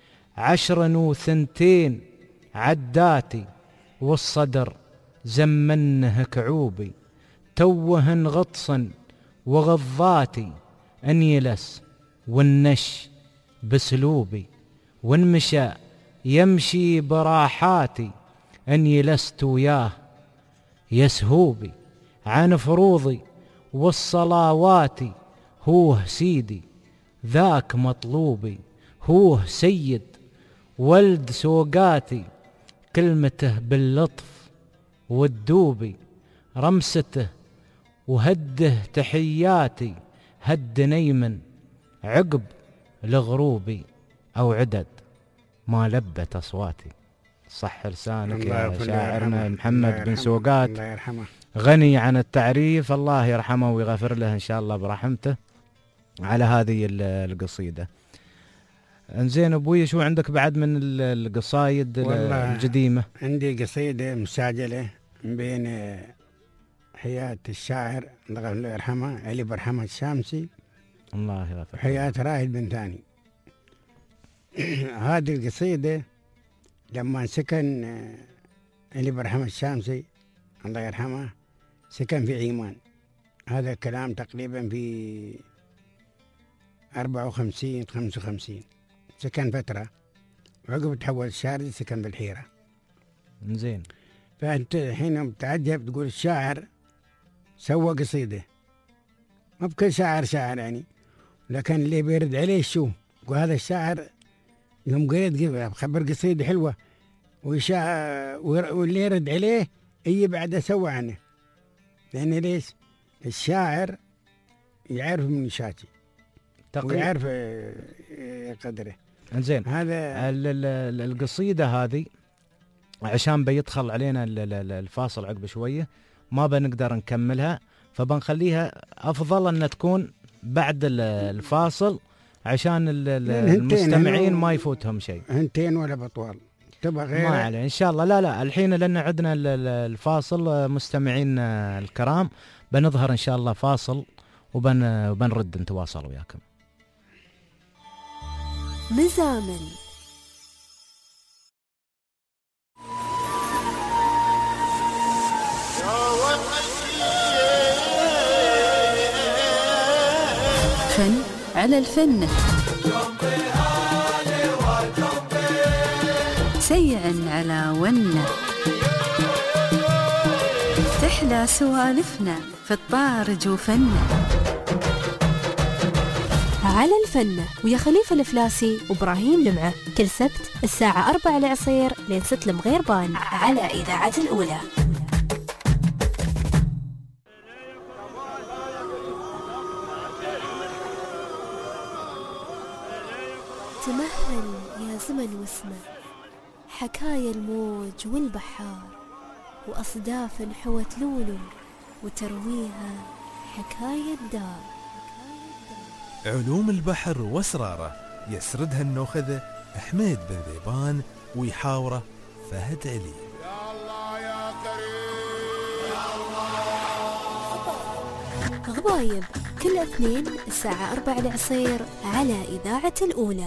10 و2 عداتي، والصدر زمنه كعوبي، توهن غطسا وغضاتي، انيلس والنش بسلوبي، وانمشى يمشي براحاتي، اني لست وياه يسهوبي، عن فروضي والصلاوات، هوه سيدي ذاك مطلوبي، هوه سيد ولد سوقاتي، كلمته باللطف والدوبي، رمسته وهده تحياتي، هد نيمن عقب لغروبي، أو عدد ما لبت أصواتي. صح لسانك يا شاعرنا محمد بن سوقات، الله يرحمه، غني عن التعريف، الله يرحمه ويغفر له إن شاء الله برحمته على هذه القصيدة. انزين أبوي، شو عندك بعد من القصايد القديمة؟ عندي قصيدة مسجلة بين حياة الشاعر الله يرحمه علي برحمة الشامسي، الله يغفر، حياة راهد بن ثاني. هذه القصيدة لما سكن علي برحمة الشامسي الله يرحمه، سكن في عيمان، هذا الكلام تقريبا في 54 55، سكن فترة، وعقب تحول الشاردي سكن بالحيرة. زين، فأنت الحين متعجب تقول الشاعر سوى قصيدة، ما بكل شاعر يعني، لكن اللي بيرد عليه شو؟ وهذا الشاعر يوم قريت خبر قصيدة حلوة واللي يرد عليه اي بعد سوى عنه، لأن ليش؟ الشاعر يعرف من شاتي ويعرف قدره. زين، هذا القصيدة هذه عشان بيدخل علينا الفاصل عقب شوية ما بنقدر نكملها، فبنخليها أفضل أن تكون بعد الفاصل عشان المستمعين ما يفوتهم شيء. هنتين ولا بطوال تبغى غير ما عليه إن شاء الله. لا الحين لأن عدنا الفاصل مستمعين الكرام، بنظهر إن شاء الله فاصل وبنرد نتواصل وياكم. مزامل فن على الفن، سيعا على ونه، تحلى سوالفنا في الطارج وفنه، على الفنة ويا خليفة الفلاسي وإبراهيم لمعة، كل سبت الساعة 4 العصير لين 6 المغيربان على إذاعة الأولى. تمهل يا زمن واسمه، حكايا الموج والبحار وأصداف حوت لولو وترويها حكاية دار. علوم البحر واسراره يسردها النوخذة حميد بن ذيبان ويحاوره فهد علي. يا الله يا كريم يا الله. غبايب كل اثنين الساعة 4 العصير على إذاعة الأولى.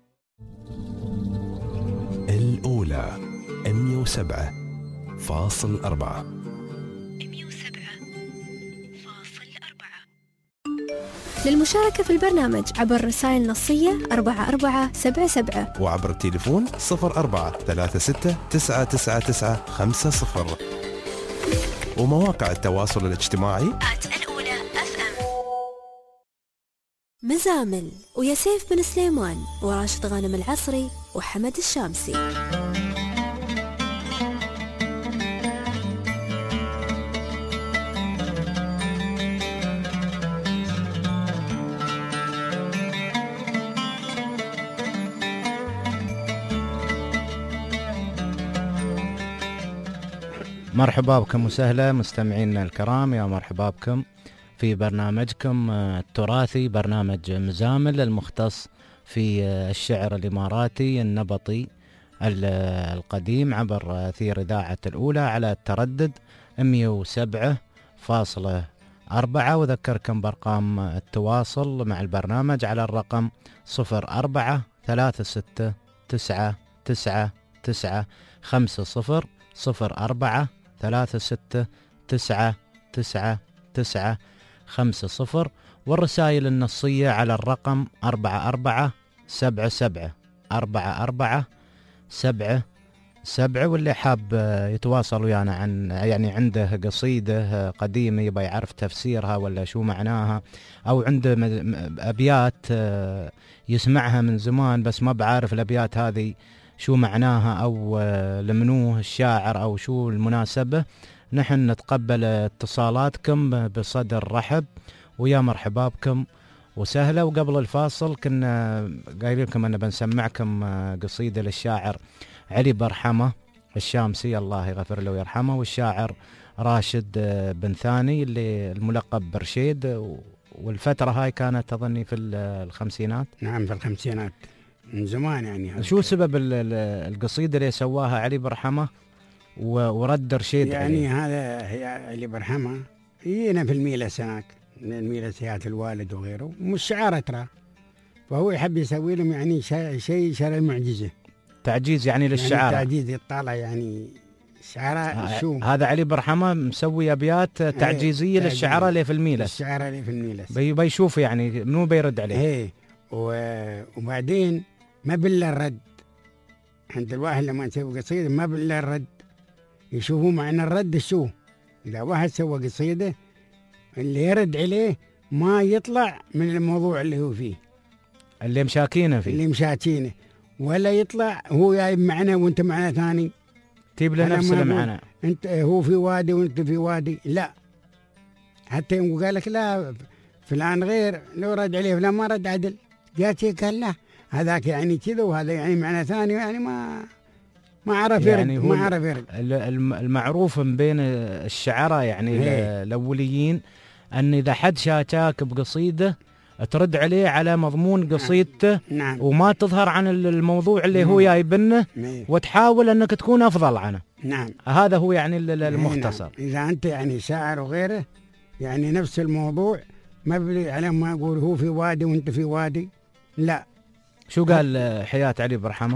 الأولى 107.4. للمشاركة في البرنامج عبر رسائل نصية 4477 وعبر التليفون 0436999950 ومواقع التواصل الاجتماعي الأولى FM. مزامل ويا سيف بن سليمان وراشد غانم العصري وحمد الشامسي. مرحبا بكم وسهلا مستمعينا الكرام، يا مرحبا بكم في برنامجكم التراثي، برنامج مزامل المختص في الشعر الإماراتي النبطي القديم عبر أثير إذاعة الأولى على التردد 107.4. وذكركم بأرقام التواصل مع البرنامج على الرقم 0436999950 0436999950 والرسائل النصية على الرقم 4477. واللي حاب يتواصل ويانا عن يعني عنده قصيدة قديمة يبغى يعرف تفسيرها ولا شو معناها، أو عنده أبيات يسمعها من زمان بس ما بعرف الأبيات هذه شو معناها أو لمنوه الشاعر أو شو المناسبة، نحن نتقبل اتصالاتكم بصدر رحب ويا مرحبا بكم وسهلا. وقبل الفاصل كنا قايلين لكم أن بنسمعكم قصيدة للشاعر علي برحمة الشامسي الله يغفر له ويرحمه، والشاعر راشد بن ثاني اللي الملقب برشيد، والفترة هاي كانت أظني في الخمسينات. نعم في الخمسينات من زمان يعني. شو سبب القصيدة اللي سواها علي برحمة ورد رشيد يعني هذا هي علي برحمة هنا في الميلة سناك من الميلة سيات الوالد وغيره مش شعار ترى، فهو يحب يسوي لهم يعني شيء شرع معجزة، تعجيز يعني للشعار، يعني تعجيز يطالع يعني شعراء شو هذا علي برحمة مسوي أبيات تعجيزية للشعراء اللي في الميلة، الشعراء اللي في الميلة بيشوف يعني منو بيرد عليه. وبعدين ما بالله الرد عند الواحد لما يسوي قصيدة ما بالله الرد، يشوفوا معنى الرد شو. إذا واحد سوى قصيدة اللي يرد عليه ما يطلع من الموضوع اللي هو فيه، اللي مشاكينه فيه، اللي مشاكينه، ولا يطلع هو جايب معنى وانت معنى ثاني تجيب له نفس المعنى، انت هو في وادي وانت في وادي، لا حتى يوم قال لك لا فلان غير، لو رد عليه فلان ما رد عدل، جات قال لا هذاك يعني كذا وهذا يعني معنى ثاني، يعني ما عرف يعني يرد، ما عرف يرد. المعروف بين الشعراء يعني الأوليين أن إذا حد شاكاك بقصيدة ترد عليه على مضمون قصيدته. نعم. وما تظهر عن الموضوع اللي هو جايبنه وتحاول أنك تكون أفضل عنه. نعم. هذا هو يعني المختصر. نعم. إذا أنت يعني شاعر وغيره يعني نفس الموضوع مبني على ما يقول هو في وادي وانت في وادي، لا. شو قال حياة علي برحمة؟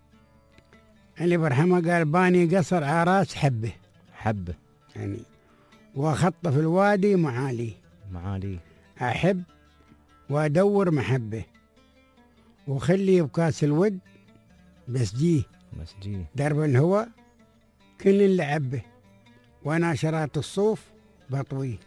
علي برحمة قال باني قصر عراس حبه يعني وخط في الوادي معالي أحب وأدور محبه وخلي بكاس الود بسجيه درب الهوى كل اللي عبه وأنا شرات الصوف بطوي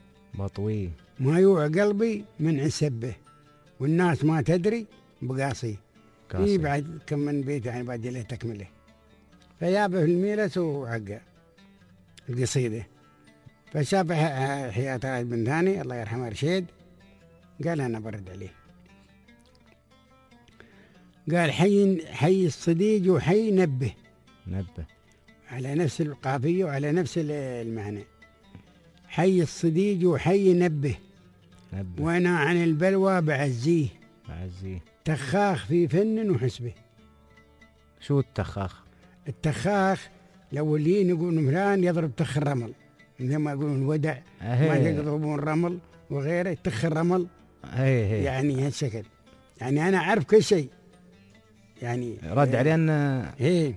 ما يوع قلبي من عسبه والناس ما تدري بقاصي. بعد كم من بيت يعني بعد له تكمله، فيابه في الميلس وعقه القصيدة، فشاف حياة راشد بن ثاني الله يرحمه رشيد، قال أنا برد عليه، قال حي الصديق وحي نبه نبه على نفس القافية وعلى نفس المعنى. حي الصديق وحي نبه وانا عن البلوى بعزيه تخاخ في فن وحسبه. شو التخاخ؟ التخاخ الأولين يقولون فلان يضرب تخ الرمل، زي ما يقولون ودع ما يضربون رمل وغيره، تخ الرمل يعني هالشكل. يعني أنا أعرف كل شيء يعني. رد علينا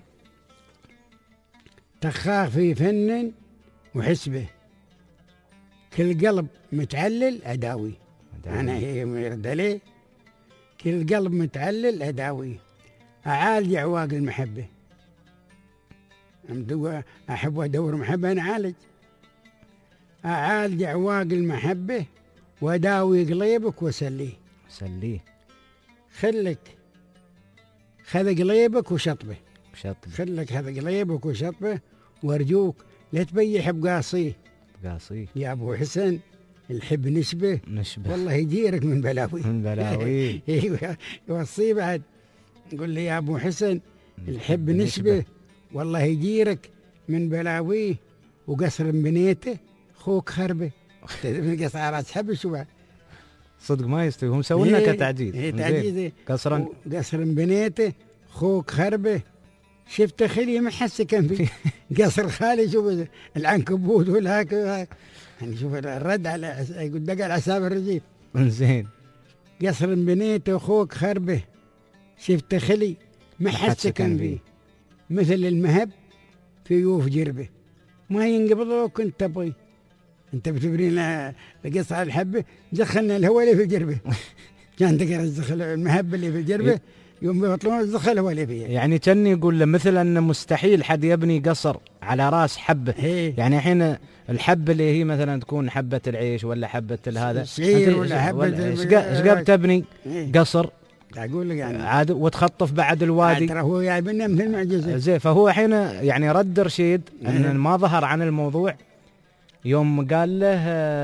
تخاخ في فن وحسبه، كل قلب متعلل أداوي. أنا يرد عليه كل قلب متعلل أداوي، أعالج أعواق المحبة. أحب أدور محبة نعالج، أعالج أعواق المحبة وأداوي قليبك وسليه. خلك خذ قليبك وشطبه، خلك هذا قليبك وشطبه، وارجوك لا تبيح بقاصيه يا أبو حسن الحب نشبه والله يجيرك من بلاوي. يوصي بعد يقول لي يا أبو حسن الحب نشبه والله يجيرك من بلاويه، وقصر بنيته خوك خربه. من قصارات حب شو بعد صدق ما يستوي، هم سووا لنا كتعجيز. تعجيز قصر بنيته خوك خربه، شفت خلي ما حس كان في قصر خالي. شوف العنكبوت والهاك يعني. شوف الرد على يقول دق على حساب الرجيم. زين قصر بنيته خوك خربه، شفت خلي ما حس كان فيه، مثل المهب في يوف جربه، ما ينقبض لو كنت تبغي. انت بتبرينا القصة على الحبة، دخلنا الهواء اللي في جربه. كان تقرا تدخل المهب اللي في جربه يوم بيطلعون تدخل الهواء اللي فيه. يعني كان يقول له مثل ان مستحيل حد يبني قصر على راس حبه. يعني الحين الحبه اللي هي مثلا تكون حبه العيش ولا حبه هذا شعير ولا حبه ايش قبل تبني قصر اقول لك يعني عاد وتخطف بعد الوادي. ترى هو جايبنا مثل معجزه. زين فهو الحين يعني رد رشيد ان ما ظهر عن الموضوع يوم قال له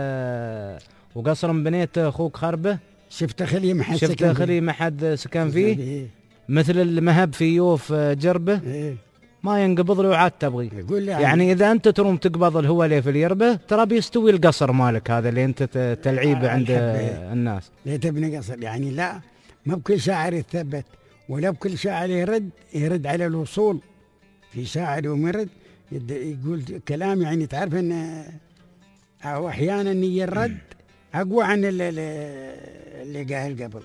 وقصر بنيت اخوك خربه، شفت خلي ما حد سكن فيه، مثل المهب في يوف جربه ما ينقبض له وعاد تبغي. يعني اذا انت تروم تقبض الهوى اللي في اليربه ترى بيستوي القصر مالك هذا اللي انت تلعيبه عند الناس. ليه تبني قصر؟ يعني لا، ما بكل شاعر يتثبت ولا بكل شاعر يرد على الوصول. في شاعر يوم يرد يقول كلام يعني تعرف ان او احيانا يرد اقوى عن اللي قال قبل.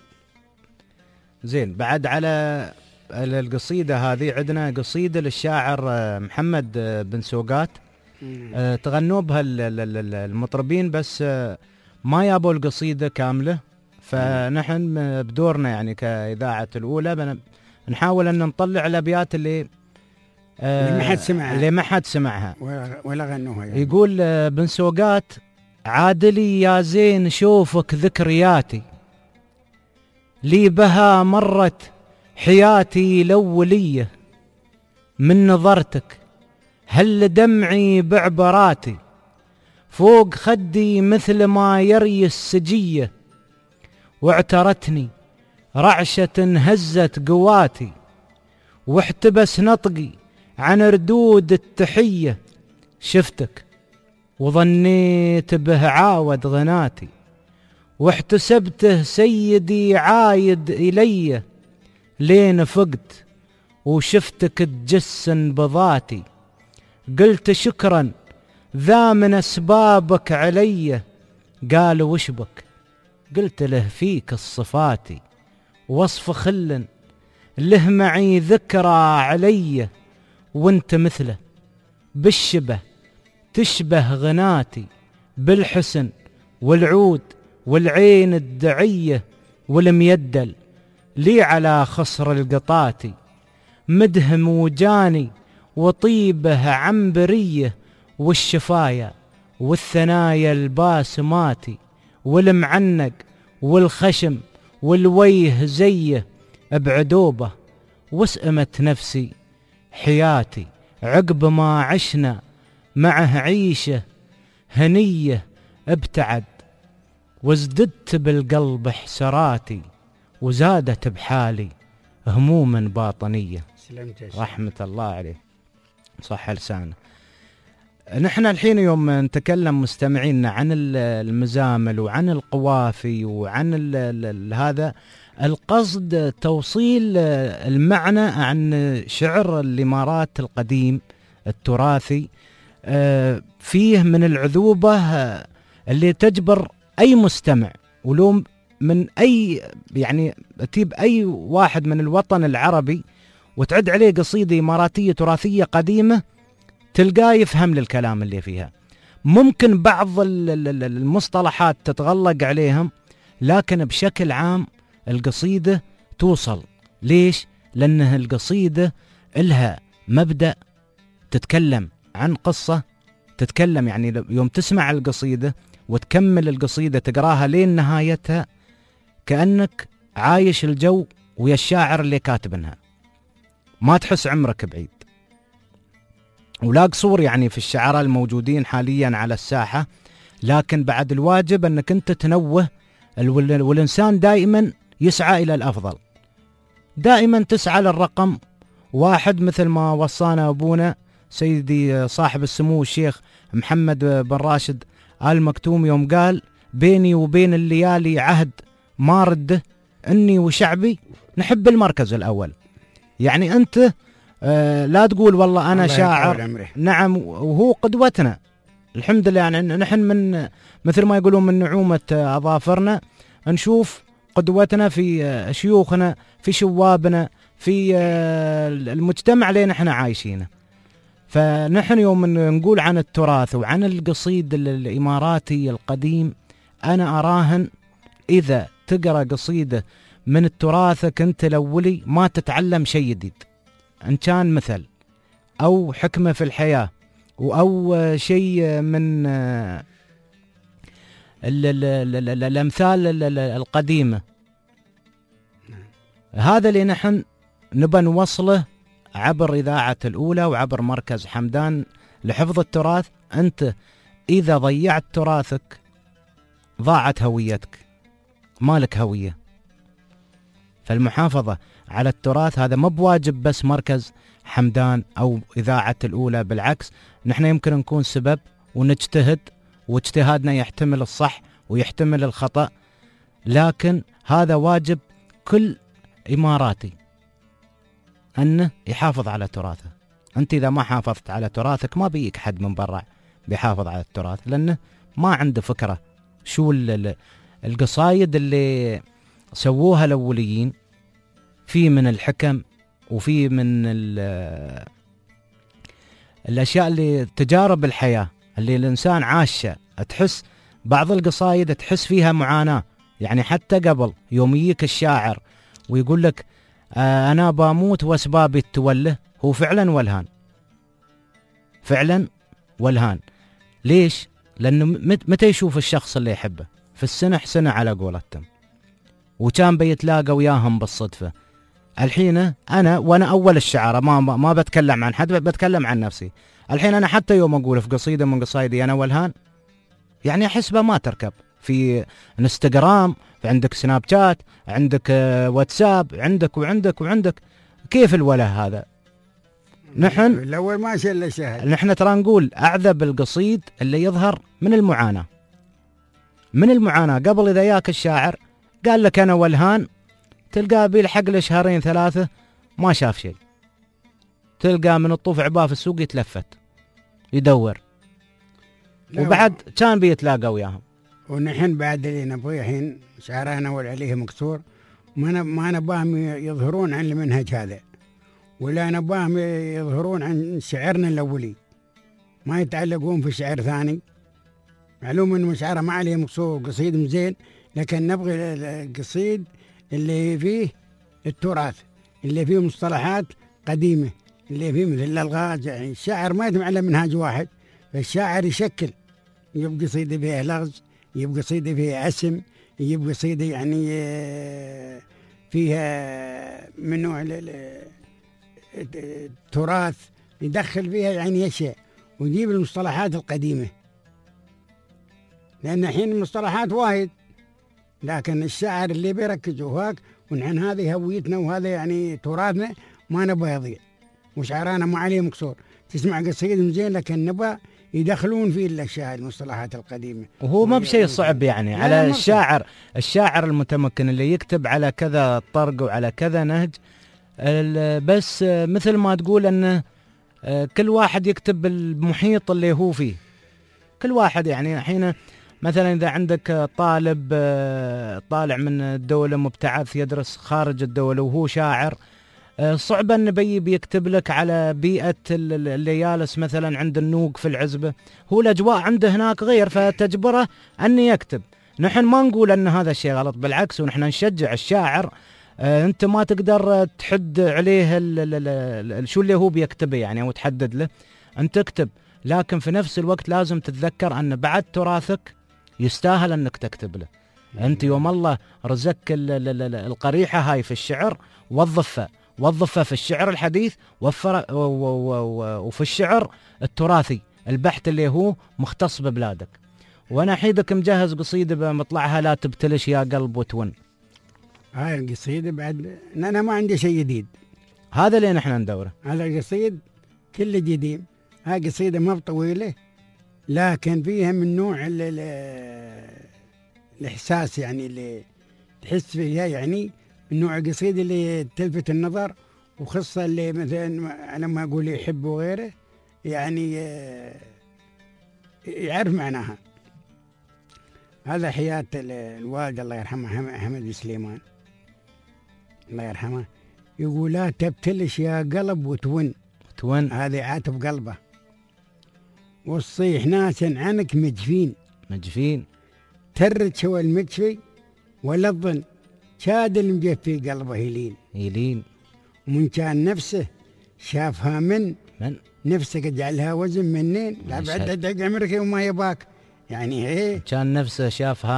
زين بعد على القصيدة هذه عندنا قصيدة للشاعر محمد بن سوقات، تغنوا بها المطربين بس ما يابوا القصيدة كاملة، فنحن بدورنا يعني كإذاعة الأولى نحاول أن نطلع الأبيات اللي ما حد سمعها ولا غنوها يعني. يقول بن سوقات: عادلي يا زين شوفك ذكرياتي، لي بها مرت حياتي الأولية، من نظرتك هل دمعي بعبراتي، فوق خدي مثل ما يري السجية، واعترتني رعشة هزت قواتي، واحتبس نطقي عن ردود التحية، شفتك وظنيت به عاود غناتي، واحتسبته سيدي عايد إلي، لين فقت وشفتك تجسن بذاتي، قلت شكرا ذا من أسبابك علي، قال وشبك، قلت له فيك الصفاتي، وصف خل له معي ذكرى علي، وانت مثله بالشبه تشبه غناتي، بالحسن والعود والعين الدعية والميدل، لي على خصر القطاتي، مدهم وجاني وطيبه عنبرية، والشفايا والثنايا الباسماتي، والمعنق والخشم والويه زيه بعدوبه، وسئمت نفسي حياتي، عقب ما عشنا معه عيشة هنية ابتعد، وازددت بالقلب حسراتي، وزادت بحالي هموما باطنية. رحمة الله عليه. صح لسانه. نحن الحين يوم نتكلم مستمعينا عن المزامل وعن القوافي وعن هذا القصد توصيل المعنى عن شعر الإمارات القديم التراثي، فيه من العذوبة اللي تجبر أي مستمع، ولو من أي يعني تجيب أي واحد من الوطن العربي وتعد عليه قصيدة إماراتية تراثية قديمة تلقاه يفهم للكلام اللي فيها. ممكن بعض المصطلحات تتغلق عليهم، لكن بشكل عام القصيدة توصل. ليش؟ لأنه القصيدة إلها مبدأ، تتكلم عن قصة، تتكلم يعني يوم تسمع القصيدة وتكمل القصيدة تقراها لين نهايتها كأنك عايش الجو ويا الشاعر اللي كاتبنها، ما تحس عمرك بعيد. ولا قصور يعني في الشعراء الموجودين حاليا على الساحة، لكن بعد الواجب أنك أنت تنوه، والإنسان دائما يسعى إلى الأفضل، دائما تسعى للرقم واحد، مثل ما وصانا أبونا سيدي صاحب السمو الشيخ محمد بن راشد آل مكتوم يوم قال: بيني وبين الليالي عهد ما رده، إني وشعبي نحب المركز الأول. يعني أنت لا تقول والله أنا شاعر، نعم، وهو قدوتنا الحمد لله. يعني نحن من مثل ما يقولون من نعومة أظافرنا نشوف قدوتنا في شيوخنا، في شوابنا، في المجتمع اللي نحن عايشينه. فنحن يوم نقول عن التراث وعن القصيد الإماراتي القديم، أنا أراهن إذا تقرأ قصيدة من تراثك أنت الأولي ما تتعلم شيء جديد، إن كان مثل أو حكمة في الحياة أو شيء من الأمثال القديمة. هذا اللي نحن نبى نوصله عبر إذاعة الأولى وعبر مركز حمدان لحفظ التراث. أنت إذا ضيعت تراثك ضاعت هويتك، مالك هوية. فالمحافظة على التراث هذا ما بواجب بس مركز حمدان أو إذاعة الأولى، بالعكس نحن يمكن نكون سبب ونجتهد، واجتهادنا يحتمل الصح ويحتمل الخطأ، لكن هذا واجب كل إماراتي أنه يحافظ على تراثه. أنت إذا ما حافظت على تراثك ما بيك حد من برا بيحافظ على التراث، لأنه ما عنده فكرة شو القصايد اللي سووها الأوليين، في من الحكم وفي من الأشياء اللي تجارب الحياة اللي الإنسان عاشه. تحس بعض القصايد تحس فيها معاناة، يعني حتى قبل يوم يجيك الشاعر ويقول لك أنا بموت وأسبابي توله، هو فعلا ولهان، فعلا ولهان. ليش؟ لأنه متى يشوف الشخص اللي يحبه؟ في السنة حسنة على قولتهم، وكان بيتلاقى وياهم بالصدفة. الحين أنا وأنا أول الشعراء ما بتكلم عن حد، بتكلم عن نفسي. الحين أنا حتى يوم أقول في قصيدة من قصايدي أنا ولهان، يعني أحسبها ما تركب في انستغرام، عندك سناب شات، عندك واتساب، عندك وعندك وعندك. كيف الوله هذا؟ نحن الأول ما شل شهد. نحن ترى نقول أعذب القصيد اللي يظهر من المعاناة، من المعاناة. قبل إذا ياك الشاعر قال لك أنا ولهان، تلقاه بيلحق له شهرين ثلاثة ما شاف شيء، تلقاه من الطوف عباه في السوق يتلفت يدور، وبعد كان بيتلاقى وياهم. ونحن بعد اللي نبغي الحين شعرانا والعليه مكسور، ما نباهم يظهرون عن المنهج هذا، ولا نباهم يظهرون عن شعرنا الأولي، ما يتعلقون في شعر ثاني. معلوم إنه شعره ما عليه مكسور قصيد مزين، لكن نبغي القصيد اللي فيه التراث، اللي فيه مصطلحات قديمة، اللي فيه مثل الألغاز. يعني الشاعر ما يتم على منهاج واحد، فالشاعر يشكل، يبقى قصيدة فيها لغز، يبقى قصيدة فيها اسم، يبقى قصيدة يعني فيها من نوع التراث، يدخل فيها يعني أشياء، ويجيب المصطلحات القديمة، لأن الحين المصطلحات وايد، لكن الشاعر اللي بيركزوا هاك، ونحن هذه هويتنا وهذا يعني تراثنا ما نبغى يضيع، وشعرانا ما عليه مكسور. تسمع قصيدة زين، لكن نبى يدخلون فيه الأشياء المصطلحات القديمة. وهو ما بشيء صعب يعني على الشاعر المتمكن اللي يكتب على كذا طرق وعلى كذا نهج. بس مثل ما تقول أنه كل واحد يكتب المحيط اللي هو فيه. كل واحد يعني حين مثلا إذا عندك طالب طالع من الدولة مبتعث يدرس خارج الدولة وهو شاعر، صعب أن بيكتب لك على بيئة اللي جالس مثلا عند النوق في العزبة، هو الأجواء عنده هناك غير، فتجبره أن يكتب. نحن ما نقول أن هذا الشيء غلط، بالعكس، ونحن نشجع الشاعر. أنت ما تقدر تحد عليه شو اللي هو بيكتبه يعني، أو تحدد له. أنت تكتب، لكن في نفس الوقت لازم تتذكر أن بعد تراثك يستاهل أنك تكتب له. أنت يوم الله رزقك القريحة هاي في الشعر، وظفها في الشعر الحديث، وفي الشعر التراثي البحث اللي هو مختص ببلادك. وأنا حيدك مجهز قصيدة بمطلعها، لا تبتلش يا قلب وتون. هاي القصيدة بعد أنا ما عندي شيء جديد، هذا اللي نحن ندوره. هذا القصيد كله جديد. هاي قصيدة ما بطويلة، لكن فيها من نوع الإحساس يعني اللي تحس فيها، يعني من نوع القصيدة اللي تلفت النظر، وخصة اللي مثلا أنا ما أقول يحب وغيره يعني يعرف معناها. هذا حياة الوالد الله يرحمه حمد سليمان الله يرحمه، يقول لا تبتلش يا قلب وتون. هذه عاتب قلبه، والصيح ناس عنك مجفين ترد شوى المجفي، ولا الظن شاد المجفي قلبه يلين. ومن كان نفسه شافها من نفسك اجعلها وزن منين. لا بعد دق عمرك وما يباك يعني ايه. كان نفسه شافها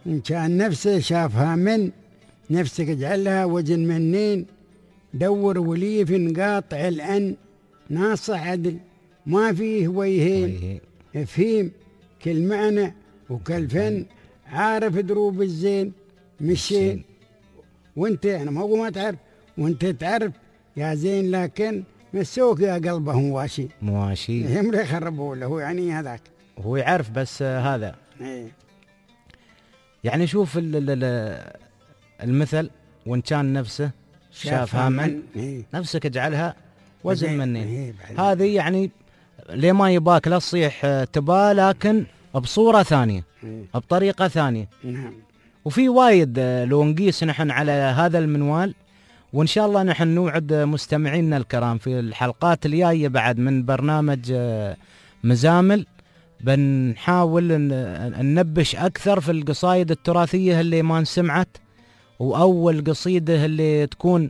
من نفسك اجعلها وزن منين. دور وليف قاطع الأن، ناصح عدل ما فيه ويهين. افهيم كل معنى وكل فن، عارف دروب الزين مشين. وانت انا ما تعرف، وانت تعرف يا زين، لكن مسوك يا قلبه مواشي. هم يخربوا له يعني هذاك، هو يعرف بس هذا يعني. شوف المثل، وان كان نفسه شافها من نفسك اجعلها وزن منين. هذه يعني ليه ما يباك لا تصيح تبا، لكن بصورة ثانية بطريقة ثانية. وفي وايد لو نقيس نحن على هذا المنوال، وإن شاء الله نحن نوعد مستمعينا الكرام في الحلقات الجاية بعد من برنامج مزامل، بنحاول ننبش أكثر في القصايد التراثية اللي ما انسمعت. وأول قصيدة اللي تكون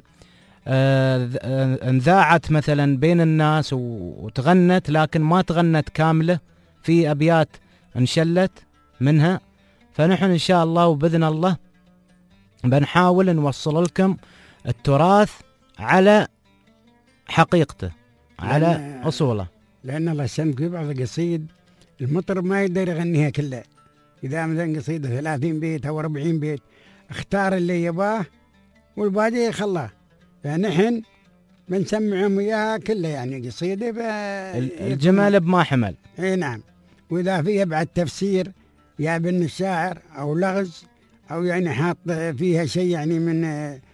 انذاعت مثلا بين الناس وتغنت، لكن ما تغنت كاملة، في أبيات انشلت منها. فنحن إن شاء الله وبإذن الله بنحاول نوصل لكم التراث على حقيقته، على أصوله. لأن الله يسلمك في بعض القصيد المطرب ما يقدر يغنيها كلها. إذا مثلا قصيدة 30 بيت أو 40 بيت، اختار اللي يباه والباقي خلاه. فنحن بنسمعهم إياها كلها يعني قصيدة الجمال بما حمل. اي نعم. وإذا فيها بعد تفسير يا بن الشاعر أو لغز، أو يعني حاط فيها شيء يعني من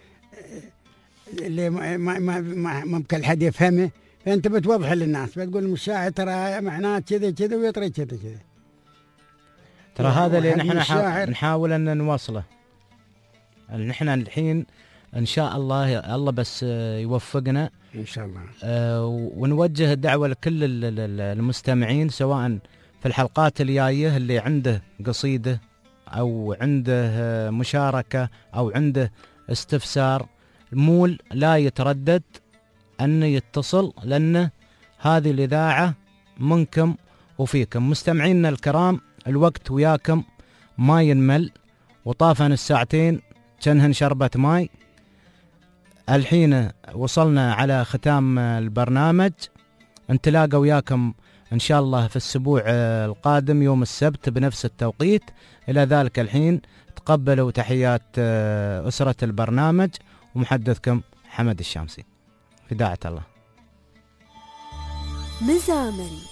اللي ما بكل حد يفهمه، فأنت بتوضح للناس، بتقول المشاعر ترى معناه كذا كذا ويطري كذا كذا. ترى هذا اللي نحن نحاول أن نوصله. نحن الحين إن شاء الله بس يوفقنا إن شاء الله، ونوجه الدعوة لكل المستمعين، سواء في الحلقات الجاية اللي عنده قصيدة أو عنده مشاركة أو عنده استفسار، المول لا يتردد أن يتصل، لأن هذه الإذاعة منكم وفيكم. مستمعينا الكرام، الوقت وياكم ما ينمل، وطافن الساعتين كنهن شربة ماي. الحين وصلنا على ختام البرنامج، نتلاقى وياكم إن شاء الله في الأسبوع القادم يوم السبت بنفس التوقيت. إلى ذلك الحين تقبلوا تحيات أسرة البرنامج ومحدثكم حمد الشامسي. في داعة الله. مزامل.